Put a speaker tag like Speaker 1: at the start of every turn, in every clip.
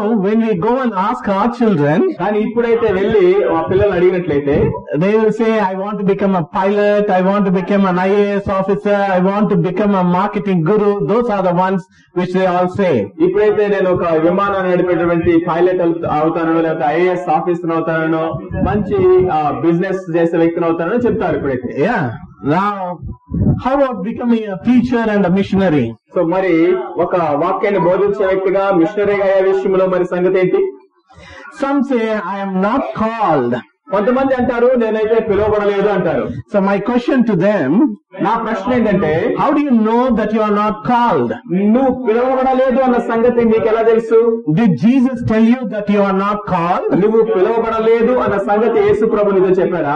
Speaker 1: when we go and ask our children,
Speaker 2: కానీ ఇప్పుడైతే వెళ్ళి ఆ పిల్లలు అడిగినట్లయితే
Speaker 1: they will say, I want to become a pilot, I want to become an IAS officer, I want to become a marketing guru. Those are the ones which they all say.
Speaker 2: ఇప్పుడైతే నేను ఒక విమానాన్ని నడిపేటువంటి pilot అవుతానో, లేకపోతే IAS officer అవుతానో, మంచి business చేసే వ్యక్తిని అవుతానో చెప్తారు ఇప్పుడైతే.
Speaker 1: Yeah. Now, how about becoming a preacher and a missionary?
Speaker 2: So మరి ఒక వాక్యాన్ని బోధించే వ్యక్తిగా మిషనరీగా అయ్యే విషయంలో మరి సంగతి ఏంటి?
Speaker 1: Some say, I am not called.
Speaker 2: కొంతమంది అంటారు నేనైతే పిలువబడలేదు అంటారు.
Speaker 1: So my question to them,
Speaker 2: నా ప్రశ్న ఏంటంటే,
Speaker 1: how do you know that you are not called?
Speaker 2: నువ్వు పిలువబడలేదు అన్న సంగతి నీకు ఎలా తెలుసు?
Speaker 1: Did Jesus tell you that you are not called?
Speaker 2: నువ్వు పిలువబడలేదు అన్న సంగతి యేసు ప్రభు నీతో చెప్పారా?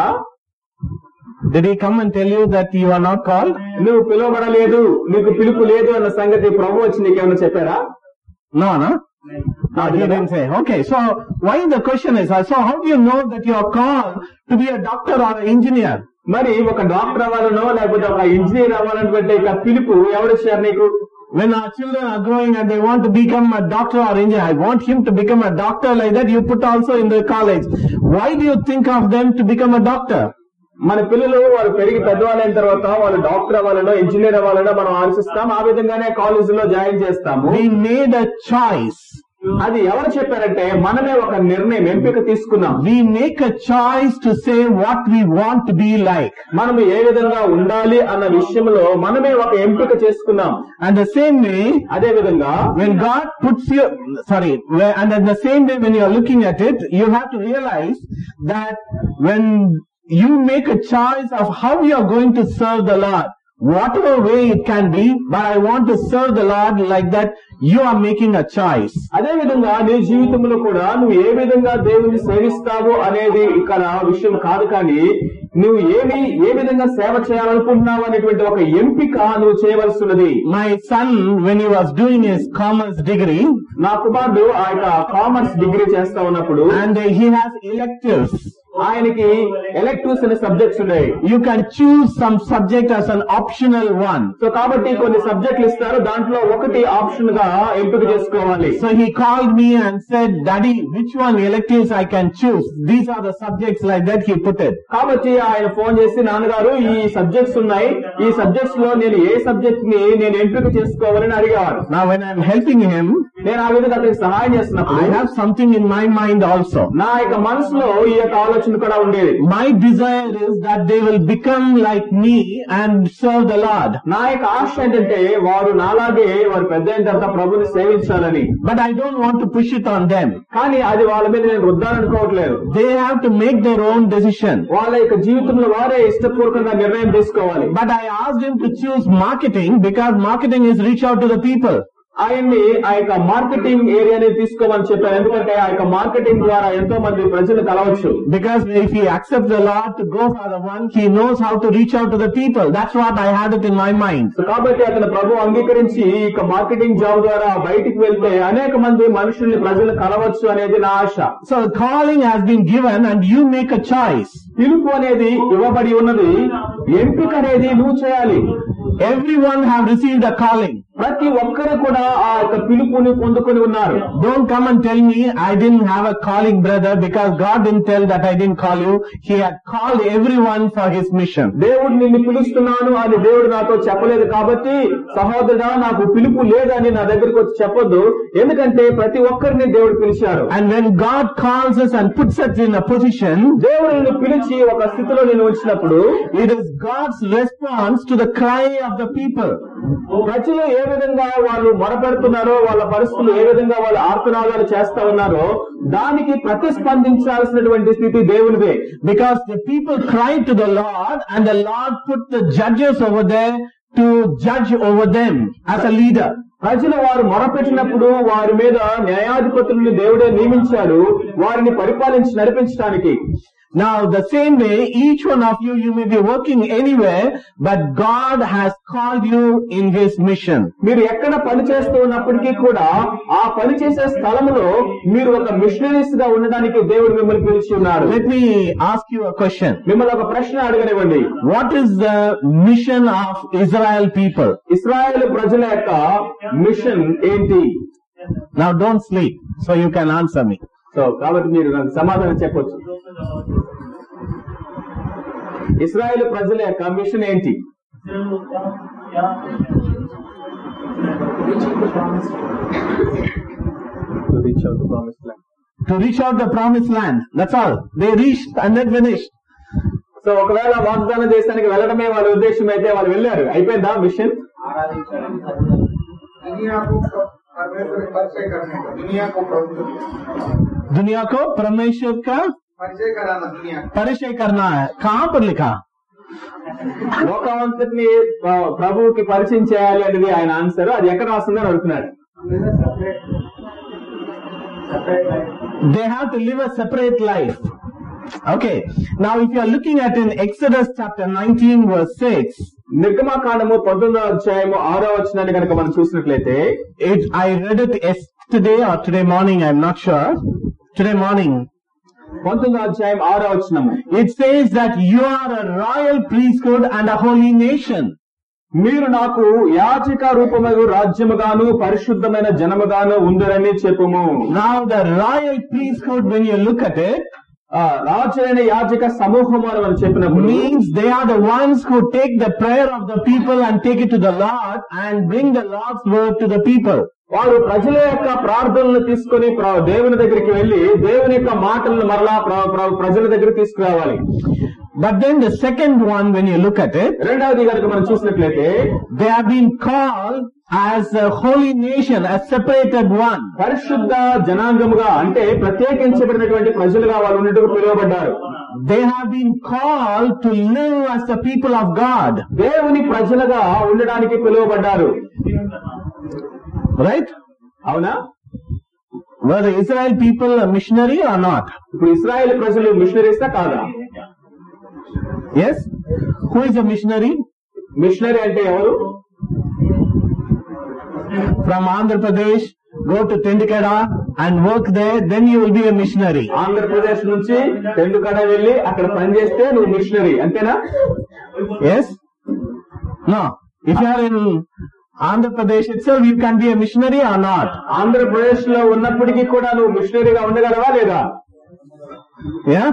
Speaker 1: Did he come and tell you that you are not called?
Speaker 2: నువ్వు పిలువబడలేదు, నీకు పిలుపు లేదు అన్న సంగతి ప్రభు వచ్చి నీకేమైనా చెప్పారా?
Speaker 1: No, no? No, he didn't say. Okay, so why the question is, so how do you know that you are called to be a doctor or an engineer?
Speaker 2: మరి ఒక డాక్టర్ అవ్వాలనో లేకపోతే ఒక ఇంజనీర్ అవ్వాలనుకుంటే ఇక పిలుపు ఎవరిచ్చారు నీకు?
Speaker 1: When our children are growing and they want to become a doctor or engineer, I want him to become a doctor like that, you put also in the college. Why do you think of them to become a doctor?
Speaker 2: మన పిల్లలు వారు పెరిగి పెద్దవాళ్ళైన తర్వాత వాళ్ళు doctor అవ్వాలనో engineer అవ్వాలనో మనం ఆలోచిస్తాం. ఆ విధంగానే కాలేజీలో జాయిన్ చేస్తాము.
Speaker 1: We made a choice.
Speaker 2: అది ఎవరు చెప్పారంటే మనమే ఒక నిర్ణయం, ఎంపిక తీసుకున్నాం.
Speaker 1: We make a choice to say what we want to be like.
Speaker 2: మనం ఏ విధంగా ఉండాలి అన్న విషయంలో మనమే ఒక ఎంపిక చేసుకున్నాం.
Speaker 1: And the same way,
Speaker 2: అదే విధంగా
Speaker 1: when God puts you, and in the same way when you are looking at it, you have to realize that when you make a choice of how you are going to serve the Lord, whatever way it can be, but I want to serve the Lord like that, you are making a choice.
Speaker 2: అదే విధంగా నీ జీవితంలో కూడా నువ్వు ఏ విధంగా దేవుని సేవిస్తావు అనేది ఇక్కడ విషయం కాదు, కానీ నువ్వు ఏ విధంగా సేవ చేయాలనుకుంటున్నావు అనేటువంటి ఒక ఎంపిక నువ్వు చేయవలసి ఉన్నది.
Speaker 1: My son, when he was doing his commerce degree,
Speaker 2: నా కుమారుడు ఆ యొక్క కామర్స్ డిగ్రీ చేస్తా ఉన్నప్పుడు,
Speaker 1: and he has electives.
Speaker 2: ఆయనకి ఎలెక్టివ్స్ అనే సబ్జెక్ట్స్ ఉన్నాయి.
Speaker 1: You can choose some subject as an optional one.
Speaker 2: So కాబట్టి కొన్ని సబ్జెక్టులు ఇస్తారు, దాంట్లో ఒకటి ఆప్షన్ గా ఎంపిక చేసుకోవాలి.
Speaker 1: So he called me and said, Daddy, which one electives I can choose? These are the subjects, like that he put it.
Speaker 2: కాబట్టి ఆయన ఫోన్ చేసి, నాన్నగారు ఈ సబ్జెక్ట్స్ ఉన్నాయి, ఈ సబ్జెక్ట్స్ లో నేను ఏ సబ్జెక్ట్ ని నేను ఎంపిక చేసుకోవాలని అడిగేవారు.
Speaker 1: Now when I am helping him,
Speaker 2: నేను ఆ విధంగా అతనికి సహాయం చేస్తున్నప్పుడు
Speaker 1: I have something in my mind also.
Speaker 2: నా యొక్క మనసులో ఈ యొక్క ఆలోచన కూడా ఉండేది.
Speaker 1: My desire is that they will become like me and serve the Lord.
Speaker 2: నా యొక్క ఆశ ఏంటంటే వారు నాలాగే వారు పెద్ద అయిన తర్వాత ప్రభుని సేవించాలని.
Speaker 1: But I don't want to push it on them.
Speaker 2: కానీ అది వాళ్ళ మీద నేను రుద్దాలనుకోవట్లేదు.
Speaker 1: They have to make their own decision.
Speaker 2: వాళ్ళ యొక్క జీవితంలో వారే ఇష్టపూర్వకంగా నిర్ణయం తీసుకోవాలి.
Speaker 1: But I asked him to choose marketing because marketing is reach out to the people.
Speaker 2: ఆయన్ని ఆ యొక్క మార్కెటింగ్ ఏరియాని తీసుకోమని చెప్పారు, ఎందుకంటే ఆ యొక్క మార్కెటింగ్ ద్వారా ఎంతో మంది ప్రజలు కలవచ్చు.
Speaker 1: Because if he accepts the Lord to go for the one, he knows how to reach out to the people. That's what I had it in my mind.
Speaker 2: కాబట్టి అతను ప్రభు అంగీకరించి ఈ యొక్క మార్కెటింగ్ జాబ్ ద్వారా బయటికి వెళ్తే అనేక మంది మనుషుల్ని ప్రజలు కలవచ్చు అనేది నా ఆశ.
Speaker 1: So calling has been given and you make a choice.
Speaker 2: పిలుపు అనేది ఇవ్వబడి ఉన్నది, ఎంపిక అనేది నువ్వు చేయాలి.
Speaker 1: Everyone have received a calling.
Speaker 2: ప్రతి ఒక్కరు కూడా ఆ యొక్క పిలుపుని పొందుకొని ఉన్నారు.
Speaker 1: Don't come and tell me I didn't have a calling, brother, because God didn't tell that I didn't call you. He had called everyone for his mission.
Speaker 2: దేవుడు నిన్ను పిలుస్తున్నాను అని దేవుడు నాతో చెప్పలేదు, కాబట్టి సహోదరుడా నాకు పిలుపు లేదని నా దగ్గరికి వచ్చి చెప్పొద్దు, ఎందుకంటే ప్రతి ఒక్కరిని దేవుడు పిలిచారు.
Speaker 1: And when God calls us and puts us in a position,
Speaker 2: దేవుడు నిన్ను పిలిచి ఒక స్థితిలో నిన్ను ఉంచినప్పుడు
Speaker 1: it is God's response to the cry of the people.
Speaker 2: ప్రజలు ఏ విధంగా వాళ్ళు మొరపెడుతున్నారో, వాళ్ళ పరిస్థితులు ఏ విధంగా వాళ్ళు ఆర్తనాదాలు చేస్తా ఉన్నారో దానికి ప్రతిస్పందించాల్సినటువంటి స్థితి దేవునిదే.
Speaker 1: Because the people cried to the Lord and the Lord put the judges over there to judge over them as a leader.
Speaker 2: ప్రజలు వారు మొరపెట్టినప్పుడు వారి మీద న్యాయాధిపతులను దేవుడే నియమించాడు, వారిని పరిపాలించి నడిపించడానికి.
Speaker 1: Now the same way, each one of you may be working anywhere, but God has called you in His mission.
Speaker 2: మీరు ఎక్కడ పని చేస్తూ ఉన్నప్పటికీ కూడా ఆ పని చేసే స్థలంలో మీరు ఒక మిషనరీస్ గా ఉండడానికి దేవుడు మిమ్మల్ని పిలిచి ఉన్నారు.
Speaker 1: Let me ask you a question.
Speaker 2: మిమ్మల్ని ఒక ప్రశ్న అడగనివ్వండి.
Speaker 1: What is the mission of Israel people?
Speaker 2: ఇశ్రాయేలు ప్రజల యొక్క మిషన్ ఏంటి?
Speaker 1: Now don't sleep, so you can answer me.
Speaker 2: So కాబట్టి మీరు నాకు సమాధానం చెప్పొచ్చు. ఇశ్రాయేలు ప్రజల యొక్క మిషన్ ఏంటి? To reach out the promised land.
Speaker 1: To reach out the promised land. That's all. They reached and then finished.
Speaker 2: So ఒకవేళ వాగ్దానం దేశానికి వెళ్ళడమే వాళ్ళ ఉద్దేశం అయితే వాళ్ళు వెళ్ళారు, అయిపోయిందా మిషన్?
Speaker 1: दुनिया को परमेश्वर का परिचय करना है. कहाँ पर लिखा?
Speaker 2: లోకమంతటిని ప్రభువుకి పరిచయం చేయాలి అనేది ఆయన ఆన్సర్. అది ఎక్కడ రాస్తుందని అడుగుతున్నాడు.
Speaker 1: They have to live a separate life. Okay. Now if you are looking at in Exodus chapter 19 verse 6,
Speaker 2: నిర్గమకాండము 19వ అధ్యాయము 6వ వచనాన్ని కనుక మనం చూసినట్లయితే,
Speaker 1: I read it yesterday or today morning, I'm not sure. Today morning.
Speaker 2: 19వ అధ్యాయం 6వ వచనము.
Speaker 1: It says that you are a royal priesthood and a holy nation.
Speaker 2: మీరు నాకు యాజక రూపమైన రాజ్యముగాను పరిశుద్ధమైన జనముగాను ఉందరని చెప్పుము.
Speaker 1: Now the royal priesthood, when you look at it,
Speaker 2: రాజైన యాజక సమూహము అని మనం చెప్పినప్పుడు
Speaker 1: means they are the ones who take the prayer of the people and take it to the Lord and bring the Lord's word to the people.
Speaker 2: వారు ప్రజల యొక్క ప్రార్థనలు తీసుకుని దేవుని దగ్గరికి వెళ్లి దేవుని యొక్క మాటలను మరలా ప్రజల దగ్గర తీసుకురావాలి.
Speaker 1: But then the second one, when you look at it,
Speaker 2: రెండవది కనుక మనం చూసినట్లయితే,
Speaker 1: they have been called as a holy nation, a separated one.
Speaker 2: పరిశుద్ధ జనాంగముగా అంటే ప్రత్యేకించబడినటువంటి ప్రజలుగా వాళ్ళు ఉన్నట్టుగా పిలువబడ్డారు.
Speaker 1: They have been called to live as the people of God.
Speaker 2: దేవుని ప్రజలుగా ఉండడానికి పిలువబడ్డారు.
Speaker 1: Right?
Speaker 2: అవునా?
Speaker 1: Were the Israel people a missionary or not?
Speaker 2: ఇప్పుడు ఇశ్రాయేల్ ప్రజలు మిషనరీసా కాదా?
Speaker 1: Yes? Who is a missionary?
Speaker 2: Missionary అంటే ఎవరు?
Speaker 1: From Andhra Pradesh, go to Tendikada and work there, then you will be a missionary.
Speaker 2: Andhra Pradesh నుంచి టెండుకడ వెళ్లి అక్కడ పనిచేస్తే నువ్వు మిషనరీ, అంతేనా?
Speaker 1: Yes? No. If you are in Andhra Pradesh itself, you can be a missionary or not?
Speaker 2: Andhra Pradesh లో ఉన్నప్పటికీ కూడా నువ్వు మిషనరీగా ఉండగలవా లేదా?
Speaker 1: Yeah?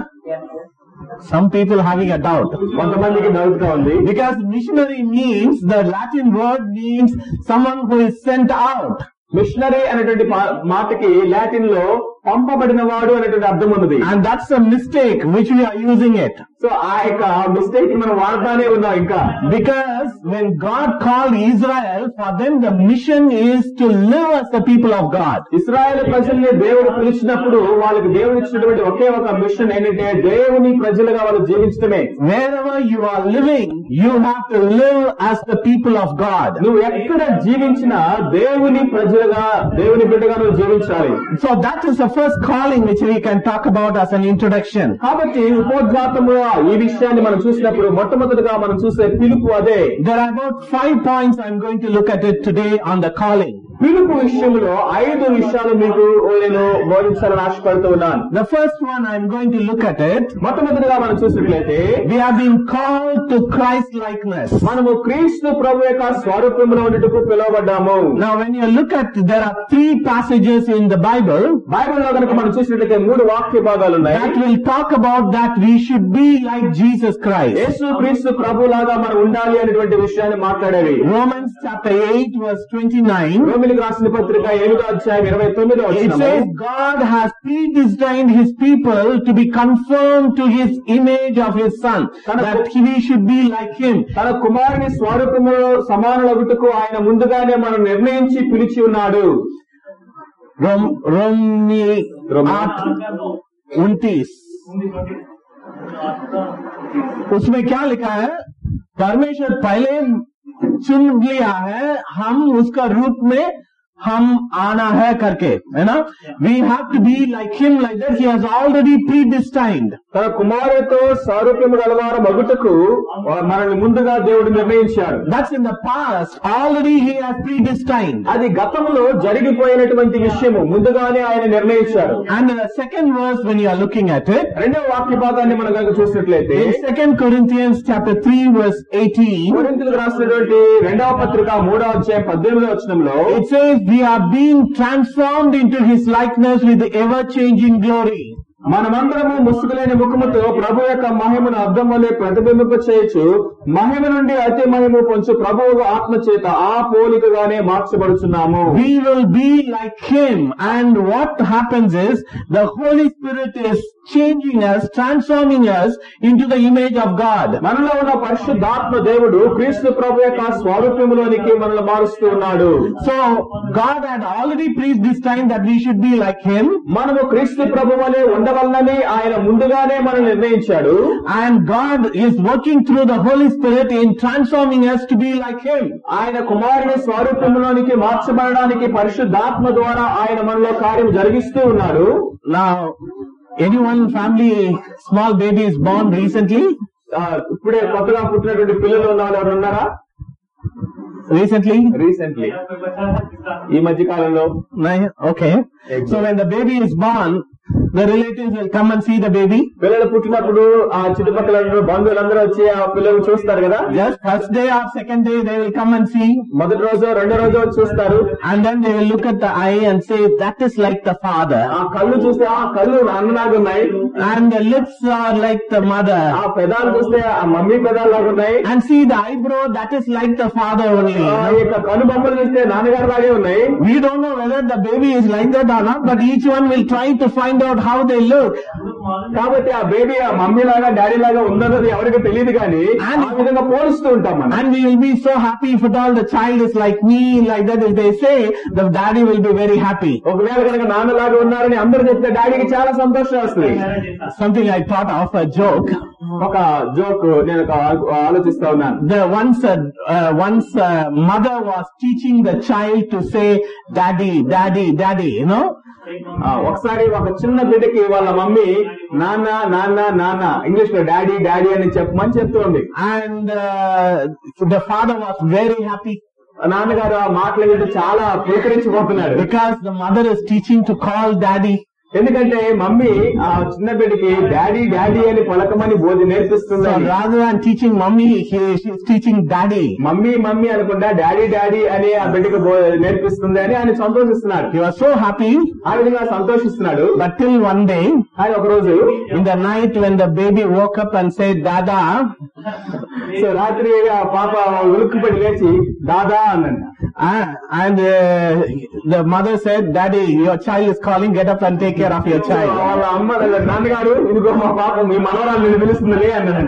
Speaker 1: Some people having a doubt.
Speaker 2: కొంతమందికి డౌట్ గా ఉంది.
Speaker 1: Because missionary means, the Latin word means someone who is sent out.
Speaker 2: Missionary అనేటువంటి మాటకి లాటిన్ లో పంపబడిన వాడు అనేటువంటి అర్థం ఉన్నది.
Speaker 1: And that's a mistake which we are using it.
Speaker 2: So ఆ యొక్క మిస్టేక్ మనం వాడతానే ఉన్నాం ఇంకా.
Speaker 1: Because when God called Israel, for them the mission is to live as the people of God.
Speaker 2: Israel ప్రజల్ని దేవుడు పిలిచినప్పుడు వాళ్ళకి దేవుడు ఇచ్చినటువంటి ఒకే ఒక మిషన్ ఏంటంటే దేవుని ప్రజలుగా వాళ్ళు జీవించడమే.
Speaker 1: Wherever you are living, you have to live as the people of God.
Speaker 2: నువ్వు ఎక్కడ జీవించినా దేవుని ప్రజలుగా, దేవుని బిడ్డగా నువ్వు జీవించాలి.
Speaker 1: So that is the first calling which we can talk about as an introduction.
Speaker 2: కాబట్టి ఉపోద్ఘాతము ఈ విషయాన్ని మనం చూసినప్పుడు మొట్టమొదటిగా మనం చూసే పిలుపు అదే.
Speaker 1: There are about 5 points I'm going to look at it today on the calling.
Speaker 2: పిలుపు విషయంలో 5 విషయాలు మీకు నేను బోధించాలని ఆశపడుతూ ఉన్నాను.
Speaker 1: The first one I'm going to look at it.
Speaker 2: మొట్టమొదటిగా మనం చూసినట్లయితే,
Speaker 1: we have been called to Christ likeness.
Speaker 2: మనము క్రీస్తు ప్రభు యొక్క స్వరూపంలో ఉండేందుకు పిలువబడ్డాము.
Speaker 1: Now when you look at, there are 3 passages in the Bible.
Speaker 2: బైబిల్లో కనుక మనం చూసినట్లయితే 3 వాక్య భాగాలు ఉన్నాయి.
Speaker 1: That will talk about that we should be like Jesus Christ.
Speaker 2: యేసు క్రీస్తు ప్రభులాగా మనం ఉండాలి అనేటువంటి విషయాన్ని మాట్లాడేవి.
Speaker 1: Romans chapter 8 verse 29.
Speaker 2: రోమిలికి రాసిన పత్రిక 8వ అధ్యాయం 29వ వచనం.
Speaker 1: It says God has predestined his people to be conformed to his image of his son, that we should be like him.
Speaker 2: తన కుమారుని స్వరూపములో సమానులగుటకు ఆయన ముందుగానే మనం నిర్ణయించి పిలిచి ఉన్నాడు.
Speaker 1: Romi 8:29. उसमें क्या लिखा है? परमेश्वर पहले चुन लिया है, हम उसका रूप में हम आना है करके, है ना? We have to be like him, like that. He has already predestined.
Speaker 2: తన కుమారుడితో సారూప్యము గలవారు మగుటకు మనల్ని ముందుగా దేవుడు నిర్ణయించాడు.
Speaker 1: That's in the past. Already he has predestined.
Speaker 2: అది గతంలో జరిగిపోయినటువంటి విషయము, ముందుగానే ఆయన నిర్ణయించాడు.
Speaker 1: And in the second verse, when you are looking at it,
Speaker 2: రెండవ వాక్య భాగాన్ని మనం కనుక చూసినట్లయితే,
Speaker 1: in 2 Corinthians chapter 3 verse 18,
Speaker 2: కొరింథీయులకు రాసినటువంటి 2వ పత్రిక 3వ అధ్యాయం 18వ వచనంలో,
Speaker 1: it says we are being transformed into His likeness with the ever-changing glory.
Speaker 2: మనమందరము ముసుగులేని ముఖముతో ప్రభు యొక్క మహిమను అద్దం వలె ప్రతిబింబింప చేయొచ్చు. మహిమ నుండి అతి మహిమ పొంచు ప్రభువు ఆత్మ చేత ఆ పోలికగానే మార్చబడుచున్నాము.
Speaker 1: We will be like Him, and what happens is the Holy Spirit is changing us, transforming us into the image of God.
Speaker 2: మనలో ఉన్న పరిశుద్ధాత్మ దేవుడు క్రీస్తు ప్రభు యొక్క స్వరూపంలోనికి మనల్ని మారుస్తూ ఉన్నాడు.
Speaker 1: So God had already preached this time that we should be like Him.
Speaker 2: మనము క్రీస్తు ప్రభు వలె ఉండవలనని ఆయన ముందుగానే మనం నిర్ణయించాడు.
Speaker 1: And God is working through the Holy Spirit in transforming us to be like Him.
Speaker 2: ఆయన కుమారుని స్వరూపంలోనికి మార్చబడడానికి పరిశుద్ధాత్మ ద్వారా ఆయన మనలో కార్యం జరిగిస్తూ ఉన్నాడు.
Speaker 1: Now, anyone family small baby is born recently?
Speaker 2: ఇప్పుడే కొత్తగా పుట్టినటువంటి పిల్లలు ఉన్న వాళ్ళు ఎవరు ఉన్నారా?
Speaker 1: Recently?
Speaker 2: ఈ మధ్య కాలంలో.
Speaker 1: Okay. So when the baby is born, the relatives will come and see the baby.
Speaker 2: పిల్లలు పుట్టినప్పుడు ఆ చుట్టుపక్కల బంధువులందరూ వచ్చి ఆ పిల్లలు చూస్తారు కదా.
Speaker 1: Just first day or second day they will come and see.
Speaker 2: మొదటి రోజు రెండో రోజు చూస్తారు.
Speaker 1: And then they will look at the eye and say that is like the father.
Speaker 2: ఆ కళ్ళు చూస్తే ఆ కళ్ళు నాన్నలాగా ఉన్నాయి.
Speaker 1: And the lips are like the mother.
Speaker 2: ఆ పెదాలు చూస్తే ఆ మమ్మీ పెదాలు లాగా ఉన్నాయి.
Speaker 1: And see the eyebrow, that is like the father only.
Speaker 2: ఆ యొక్క కనుబొమ్మలు చూస్తే నాన్నగారు లాగే ఉన్నాయి.
Speaker 1: We don't know whether the baby is like that or not, but each one will try to find out how they look.
Speaker 2: కాబట్టి ఆ baby ఆ మమ్మీ లాగా డాడీ లాగా ఉందన్నది ఎవరికి తెలియదు కానీ ఆ విధంగా పోలుస్తూ ఉంటాం మనం.
Speaker 1: And we will be so happy if at all the child is like me, like that. If they say, the daddy will be very happy.
Speaker 2: ఒకవేళ కనుక నాన్నలాగా ఉన్నారని అందరూ చెప్తే డాడీకి చాలా సంతోషం వస్తుంది.
Speaker 1: Something I thought of a joke.
Speaker 2: ఒక జోక్ నేను ఆలోచిస్తా ఉన్నాను.
Speaker 1: Once mother was teaching the child to say daddy, daddy, daddy, you know.
Speaker 2: ఒకసారి ఒక చిన్న బిడ్డకి వాళ్ళ మమ్మీ నాన్న నాన్న నాన్న ఇంగ్లీష్ లో డాడీ డాడీ అని చెప్పమని చెప్తుంది.
Speaker 1: And the father was very happy.
Speaker 2: నాన్నగారు ఆ మాటలు వింటూ చాలా పులకరించిపోతున్నాడు.
Speaker 1: Because the mother is teaching to call daddy.
Speaker 2: ఎందుకంటే మమ్మీ ఆ చిన్న బిడ్డకి డాడీ డాడీ అని పలకమని బోధి నేర్పిస్తుంది.
Speaker 1: So rather than teaching mommy, she is teaching daddy.
Speaker 2: Mummy mummy అనకుండా డాడీ డాడీ అని ఆ బిడ్డకి నేర్పిస్తుంది అని ఆయన సంతోషిస్తున్నాడు.
Speaker 1: He was so happy.
Speaker 2: ఆ విధంగా సంతోషిస్తున్నాడు.
Speaker 1: But till one day,
Speaker 2: ఆయన ఒక రోజు
Speaker 1: in the night when the baby woke up and said dada,
Speaker 2: so రాత్రి ఆ పాప ఉలుక్కుపడి లేచి దాదా అన్నంట.
Speaker 1: And the mother said, daddy, your child is calling, get up and take care of your child.
Speaker 2: వాళ్ళ అమ్మ నాన్నగారు ఇదిగో మా పాప మీ మనవరాలు పిలుస్తుంది అన్నదంట.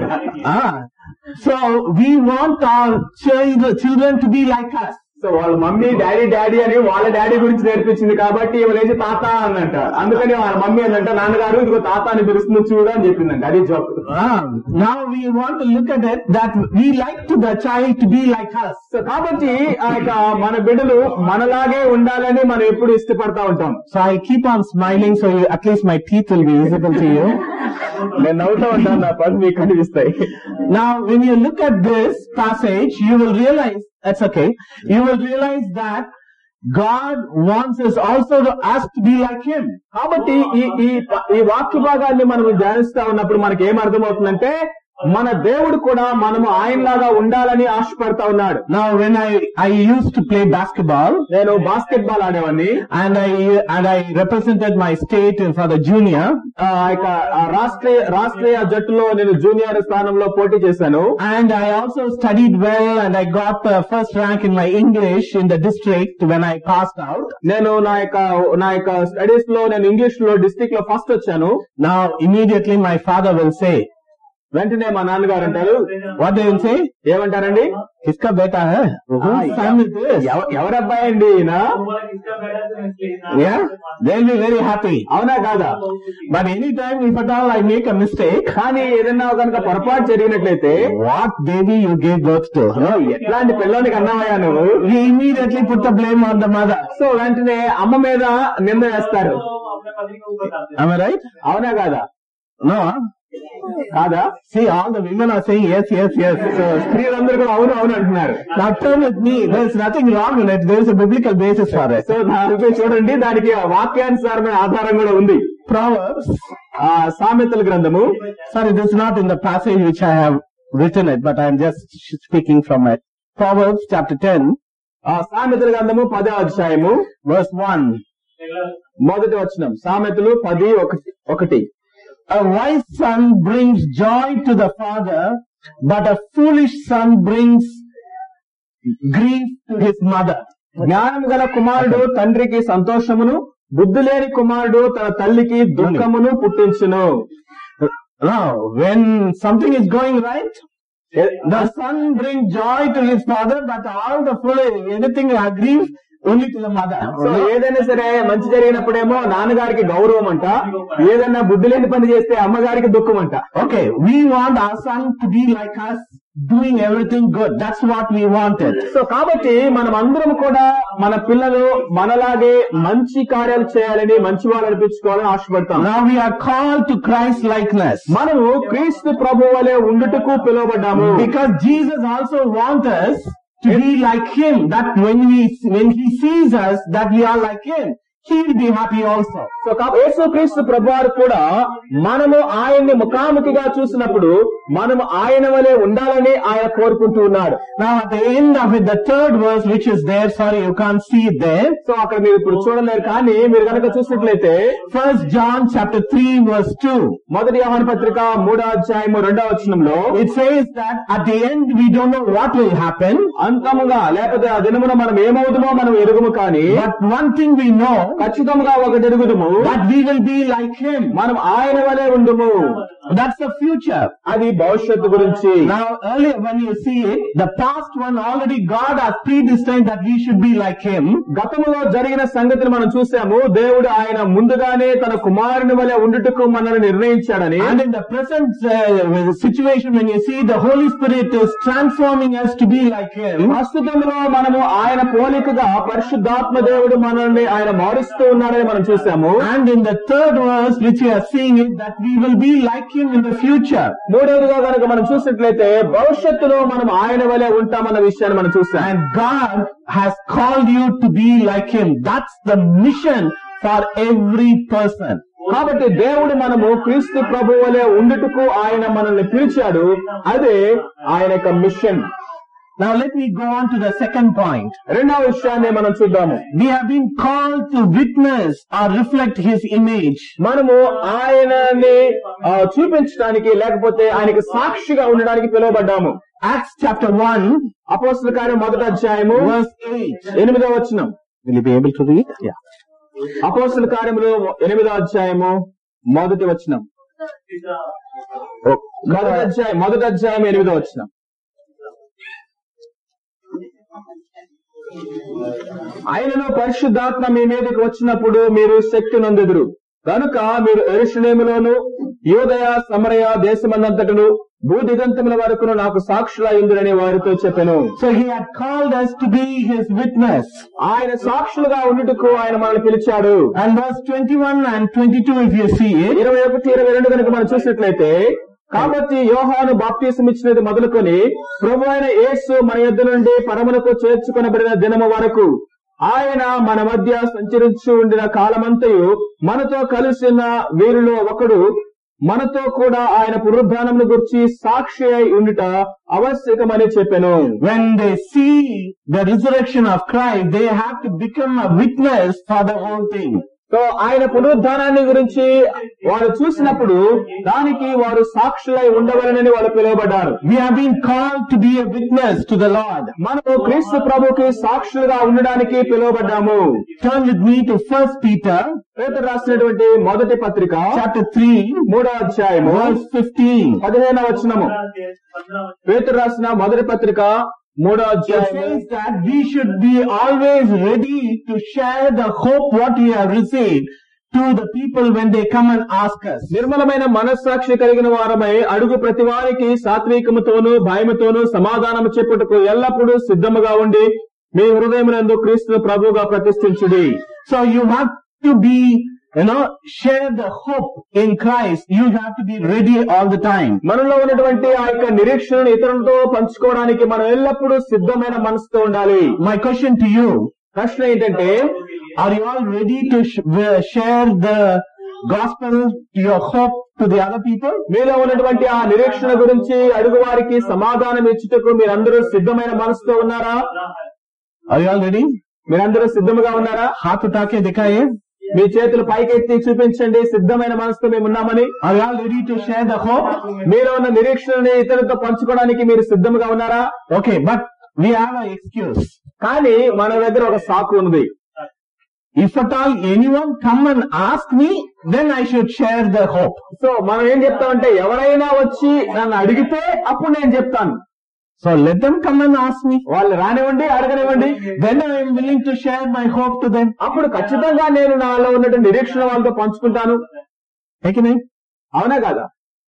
Speaker 1: So we want our children to be like us.
Speaker 2: So వాళ్ళ మమ్మీ డాడీ డాడీ అని వాళ్ళ డాడీ గురించి నేర్పించింది కాబట్టి ఇవి లేచి తాత అన్నంట. అందుకని వాళ్ళ మమ్మీ అన్నంట నాన్నగారు ఇదిగో తాత అని పిలుస్తుంది చూడు అని చెప్పిందంట. అది joke.
Speaker 1: Now we want to look at it that we like to the child to be like us.
Speaker 2: So కాబట్టి ఆ యొక్క మన బిడ్డలు మనలాగే ఉండాలని మనం ఎప్పుడు ఇష్టపడతా ఉంటాం.
Speaker 1: So I keep on smiling, so at least my teeth will be visible to you.
Speaker 2: నేను నవ్వుతా ఉంటాను, నా పళ్ళు మీకు కనిపిస్తాయి.
Speaker 1: Now when you look at this passage, you will realize, that's okay, you will realize that God wants us also to us to be like Him.
Speaker 2: కాబట్టి ఈ వాక్య భాగాన్ని మనం ధ్యానిస్తా ఉన్నప్పుడు మనకి ఏం అర్థమవుతుందంటే మన దేవుడు కూడా మనము ఆయనలాగా ఉండాలని ఆశపడతా ఉన్నాడు.
Speaker 1: Now when I used to play basketball,
Speaker 2: నేను బాస్కెట్ బాల్ ఆడేవాడిని.
Speaker 1: and I represented my state for the junior.
Speaker 2: రాష్ట్రీయ జట్టులో నేను జూనియర్ స్థానంలో పోటీ చేశాను.
Speaker 1: And I also studied well and I got the first rank in my English in the district when I passed out.
Speaker 2: నేను నా యొక్క స్టడీస్ లో నేను ఇంగ్లీష్ లో డిస్ట్రిక్ట్ లో ఫస్ట్ వచ్చాను.
Speaker 1: Now immediately my father will say,
Speaker 2: వెంటనే మా నాన్నగారు అంటారు,
Speaker 1: what they will say?
Speaker 2: ఏమంటారండి?
Speaker 1: ఇస్కా బేటా హై.
Speaker 2: ఎవరబ్బాయి అండి ఈయన?
Speaker 1: Yeah, they'll be very happy.
Speaker 2: అవునా కాదా?
Speaker 1: But anytime if at all I make a mistake,
Speaker 2: కానీ ఏదన్నా కనుక పొరపాటు జరిగినట్లయితే,
Speaker 1: what baby you gave birth to?
Speaker 2: ఎట్లాంటి పిల్లోనికి అన్నావయ్యా నువ్వు?
Speaker 1: We immediately put the blame on the mother.
Speaker 2: So వెంటనే అమ్మ మీద నింద వేస్తారు.
Speaker 1: Am I right?
Speaker 2: అవునా కాదా?
Speaker 1: No.
Speaker 2: కాదా?
Speaker 1: See, all the women are saying yes, yes, yes.
Speaker 2: So స్త్రీలందరూ కూడా అవును అవును అంటున్నారు.
Speaker 1: Now turn with me. There is nothing wrong in it. There is a biblical basis for it.
Speaker 2: So దానిపై చూడండి, దానికి వాక్యానుసారమైన ఆధారం కూడా ఉంది.
Speaker 1: Proverbs,
Speaker 2: సామెతల గ్రంథము.
Speaker 1: Sorry, this is not in the passage which I have written it, but I am just speaking from it. Proverbs chapter 10.
Speaker 2: సామెతల గ్రంథము 10వ అధ్యాయము
Speaker 1: verse 1.
Speaker 2: మొదటి వచనం. సామెతలు 10:1.
Speaker 1: A wise son brings joy to the father, but a foolish son brings grief to his mother.
Speaker 2: జ్ఞానము గల కుమారుడు తండ్రికి సంతోషమును, బుద్ధి లేని కుమారుడు తన తల్లికి దుఃఖమును పుట్టించును.
Speaker 1: Now, when something is going right, the son brings joy to his father, but all the foolish, anything grief only to the mother.
Speaker 2: So ఏదైనా సరే మంచి జరిగినప్పుడేమో నాన్నగారికి గౌరవం అంట, ఏదైనా బుద్ధి లేని పని చేస్తే అమ్మగారికి దుఃఖం అంట.
Speaker 1: Okay, we want our son to be like us, doing everything good. That's what we wanted.
Speaker 2: So కాబట్టి మనం అందరం కూడా మన పిల్లలు మనలాగే మంచి కార్యాలు చేయాలని, మంచి వాళ్ళు అనిపించుకోవాలని ఆశపడతాం.
Speaker 1: Now we are called to Christ likeness.
Speaker 2: మనము క్రీస్తు ప్రభు వలె ఉండుటకు పిలువబడ్డాము.
Speaker 1: Because Jesus also wants us to be like him, that when he sees us, that we are like him, he will be happy also.
Speaker 2: So యేసు క్రీస్తు ప్రభువారు కూడా మనము ఆయన్ని ముఖాముఖిగా చూసినప్పుడు మనము ఆయన వలె ఉండాలని ఆయన కోరుకుంటూ ఉన్నాడు.
Speaker 1: Now at the end of it, the third verse which is there, sorry you can't see it there.
Speaker 2: So అక్కడ మీరు ఇప్పుడు చూడలేరు, కానీ మీరు కనుక చూసినట్లయితే
Speaker 1: 1 John chapter 3 verse 2.
Speaker 2: మొదటి యోహాను పత్రిక 3వ అధ్యాయము 2వ వచనంలో
Speaker 1: It says that at the end we don't know what will happen.
Speaker 2: అంతముగా లేకపోతే ఆ దినమున మనం ఏమవుతామో మనం ఎరుగుము, కానీ
Speaker 1: But one thing we know,
Speaker 2: ఖచ్చితంగా ఒకటి ఎరుగుదుము,
Speaker 1: that we will be like him.
Speaker 2: మనం ఆయన వలె ఉండుము.
Speaker 1: That's the future.
Speaker 2: అది భవిష్యత్తు గురించి.
Speaker 1: Now earlier when you see it, the past one already God has predestined that we should be like him.
Speaker 2: గతములో జరిగిన సంగతిని మనం చూసాము. దేవుడు ఆయన ముందుగానే తన కుమారుని వలె ఉండుటకు మనల్ని నిర్ణయించాడని.
Speaker 1: And in the present situation, when you see, the Holy Spirit is transforming us to be like him.
Speaker 2: ప్రస్తుతంలో మనము ఆయన పోలికగా పరిశుద్ధాత్మ దేవుడు మనల్ని ఆయన మారుస్తూ ఉన్నాడని మనం చూసాము.
Speaker 1: And in the third verse which we are seeing it, that we will be like him in the future.
Speaker 2: మూడవదిగా కనుక మనం చూసినట్లయితే భవిష్యత్తులో మనం ఆయన వలె ఉంటామన్న విషయాన్ని మనం చూసాం.
Speaker 1: And God has called you to be like him. That's the mission for every person.
Speaker 2: కాబట్టి దేవుడు మనము క్రీస్తు ప్రభు వలె ఉండుటకు ఆయన మనల్ని పిలిచాడు. అదే ఆయన యొక్క mission.
Speaker 1: Now let me go on to the second point.
Speaker 2: రెండవ విషయాన్ని మనం చూద్దాము.
Speaker 1: We have been called to witness or reflect his image.
Speaker 2: మనము ఆయనని చూపించడానికి లేకపోతే ఆయనకి సాక్షిగా ఉండడానికి పిలువబడ్డాము.
Speaker 1: Acts chapter 1
Speaker 2: అపోస్తలుల కార్యం 1వ అధ్యాయము
Speaker 1: verse 8.
Speaker 2: 8వ వచనం.
Speaker 1: Will you be able to read? Yeah.
Speaker 2: అపోస్తలుల కార్యములు 8వ అధ్యాయము 1వ వచనం. 1వ అధ్యాయం 8వ వచనం. ఆయనను పరిశుద్ధాత్మ మీ మీదకి వచ్చినప్పుడు మీరు శక్తి నొందెదరు. కనుక మీరు యెరూషలేములోను యూదయ సమరయ దేశమందంతటను భూదిగంతముల వరకును నాకు సాక్షులై ఉందురని వారితో చెప్పెను.
Speaker 1: So he had called us to be his witness.
Speaker 2: ఆయన సాక్షులుగా ఉండుటకు ఆయన మనల్ని పిలిచాడు.
Speaker 1: And verse 21 and 22 if you see it.
Speaker 2: 21, 22 కనుక మనం చూసినట్లయితే, కాబట్టి యోహాను బాప్తిసం ఇచ్చినది మొదలుకొని ప్రభు అయిన యేసు మన యొద్ద నుండి పరమునకు చేర్చుకొనబడిన దినము వరకు ఆయన మన మధ్య సంచరించి ఉండిన కాలమంతయు మనతో కలిసిన వీరిలో ఒకడు మనతో కూడా ఆయన పునరుద్ధానమును గురించి సాక్షి అయి ఉండుట ఆవశ్యకమని చెప్పెను.
Speaker 1: When they see the resurrection of Christ, they have to become a witness for the whole thing.
Speaker 2: So ఆయన పునరుద్ధానాన్ని గురించి వారు చూసినప్పుడు దానికి వారు సాక్షులై ఉండవలనని వాళ్ళు పిలువబడ్డారు.
Speaker 1: We have been called to be a witness to the Lord.
Speaker 2: మనము క్రీస్తు ప్రభుకి సాక్షులుగా ఉండడానికి పిలువబడ్డాము.
Speaker 1: Turn with me to 1 Peter
Speaker 2: పేతురు రాసినటువంటి మొదటి పత్రిక
Speaker 1: chapter 3
Speaker 2: 3వ అధ్యాయము
Speaker 1: verse 15.
Speaker 2: 15వ వచనము. పేతురు రాసిన మొదటి పత్రిక 3వ
Speaker 1: It
Speaker 2: అధ్యాయము.
Speaker 1: says that we should be always ready to share the hope what we have received to the people when they come and ask us.
Speaker 2: నిర్మలమైన మనస్సాక్షి కలిగిన వారమై అడుగు ప్రతి వారికి సాత్వికముతోనూ భయముతోనూ సమాధానము చెప్పుటకు ఎల్లప్పుడూ సిద్ధముగా ఉండి మీ హృదయమునందు క్రీస్తును ప్రభువుగా ప్రతిష్ఠించుడి.
Speaker 1: So you have to be, share the hope in Christ. You have to be ready all the time.
Speaker 2: మనలో ఉన్నటువంటి ఆ యొక్క నిరీక్షణను ఇతరులతో పంచుకోవడానికి మనం ఎల్లప్పుడూ సిద్ధమైన మనసుతో ఉండాలి.
Speaker 1: My question to you,
Speaker 2: ప్రశ్న ఏంటంటే,
Speaker 1: are you all ready to share the gospel, your hope to the other people?
Speaker 2: మీలో ఉన్నటువంటి ఆ నిరీక్షణ గురించి అడుగు వారికి సమాధానం ఇచ్చుటకు మీరందరూ సిద్ధమైన మనసుతో ఉన్నారా?
Speaker 1: Are you all ready?
Speaker 2: మీరందరూ సిద్ధంగా ఉన్నారా?
Speaker 1: हाथ उठा के दिखाइए.
Speaker 2: మీ చేతులు పైకెత్తి చూపించండి, సిద్ధమైన మనసుతో మేము ఉన్నామని.
Speaker 1: Are you all ready to share the hope?
Speaker 2: మీలో ఉన్న నిరీక్షణని ఇతరులతో పంచుకోవడానికి మీరు సిద్ధంగా ఉన్నారా?
Speaker 1: Okay, but we have an excuse.
Speaker 2: కానీ మన దగ్గర ఒక సాకు ఉంది.
Speaker 1: If at all anyone come and ask me, then I should share the hope.
Speaker 2: So మనం ఏం చెప్తామంటే, ఎవరైనా వచ్చి నన్ను అడిగితే అప్పుడు నేను చెప్తాను.
Speaker 1: So let them come and ask me.
Speaker 2: వాళ్ళు రానివ్వండి, అడగనివ్వండి.
Speaker 1: Then I am willing to share my hope to them.
Speaker 2: అప్పుడు ఖచ్చితంగా నేను నాలో ఉన్నటువంటి నిరీక్షణ వాళ్ళతో పంచుకుంటాను. అవునా కాదా?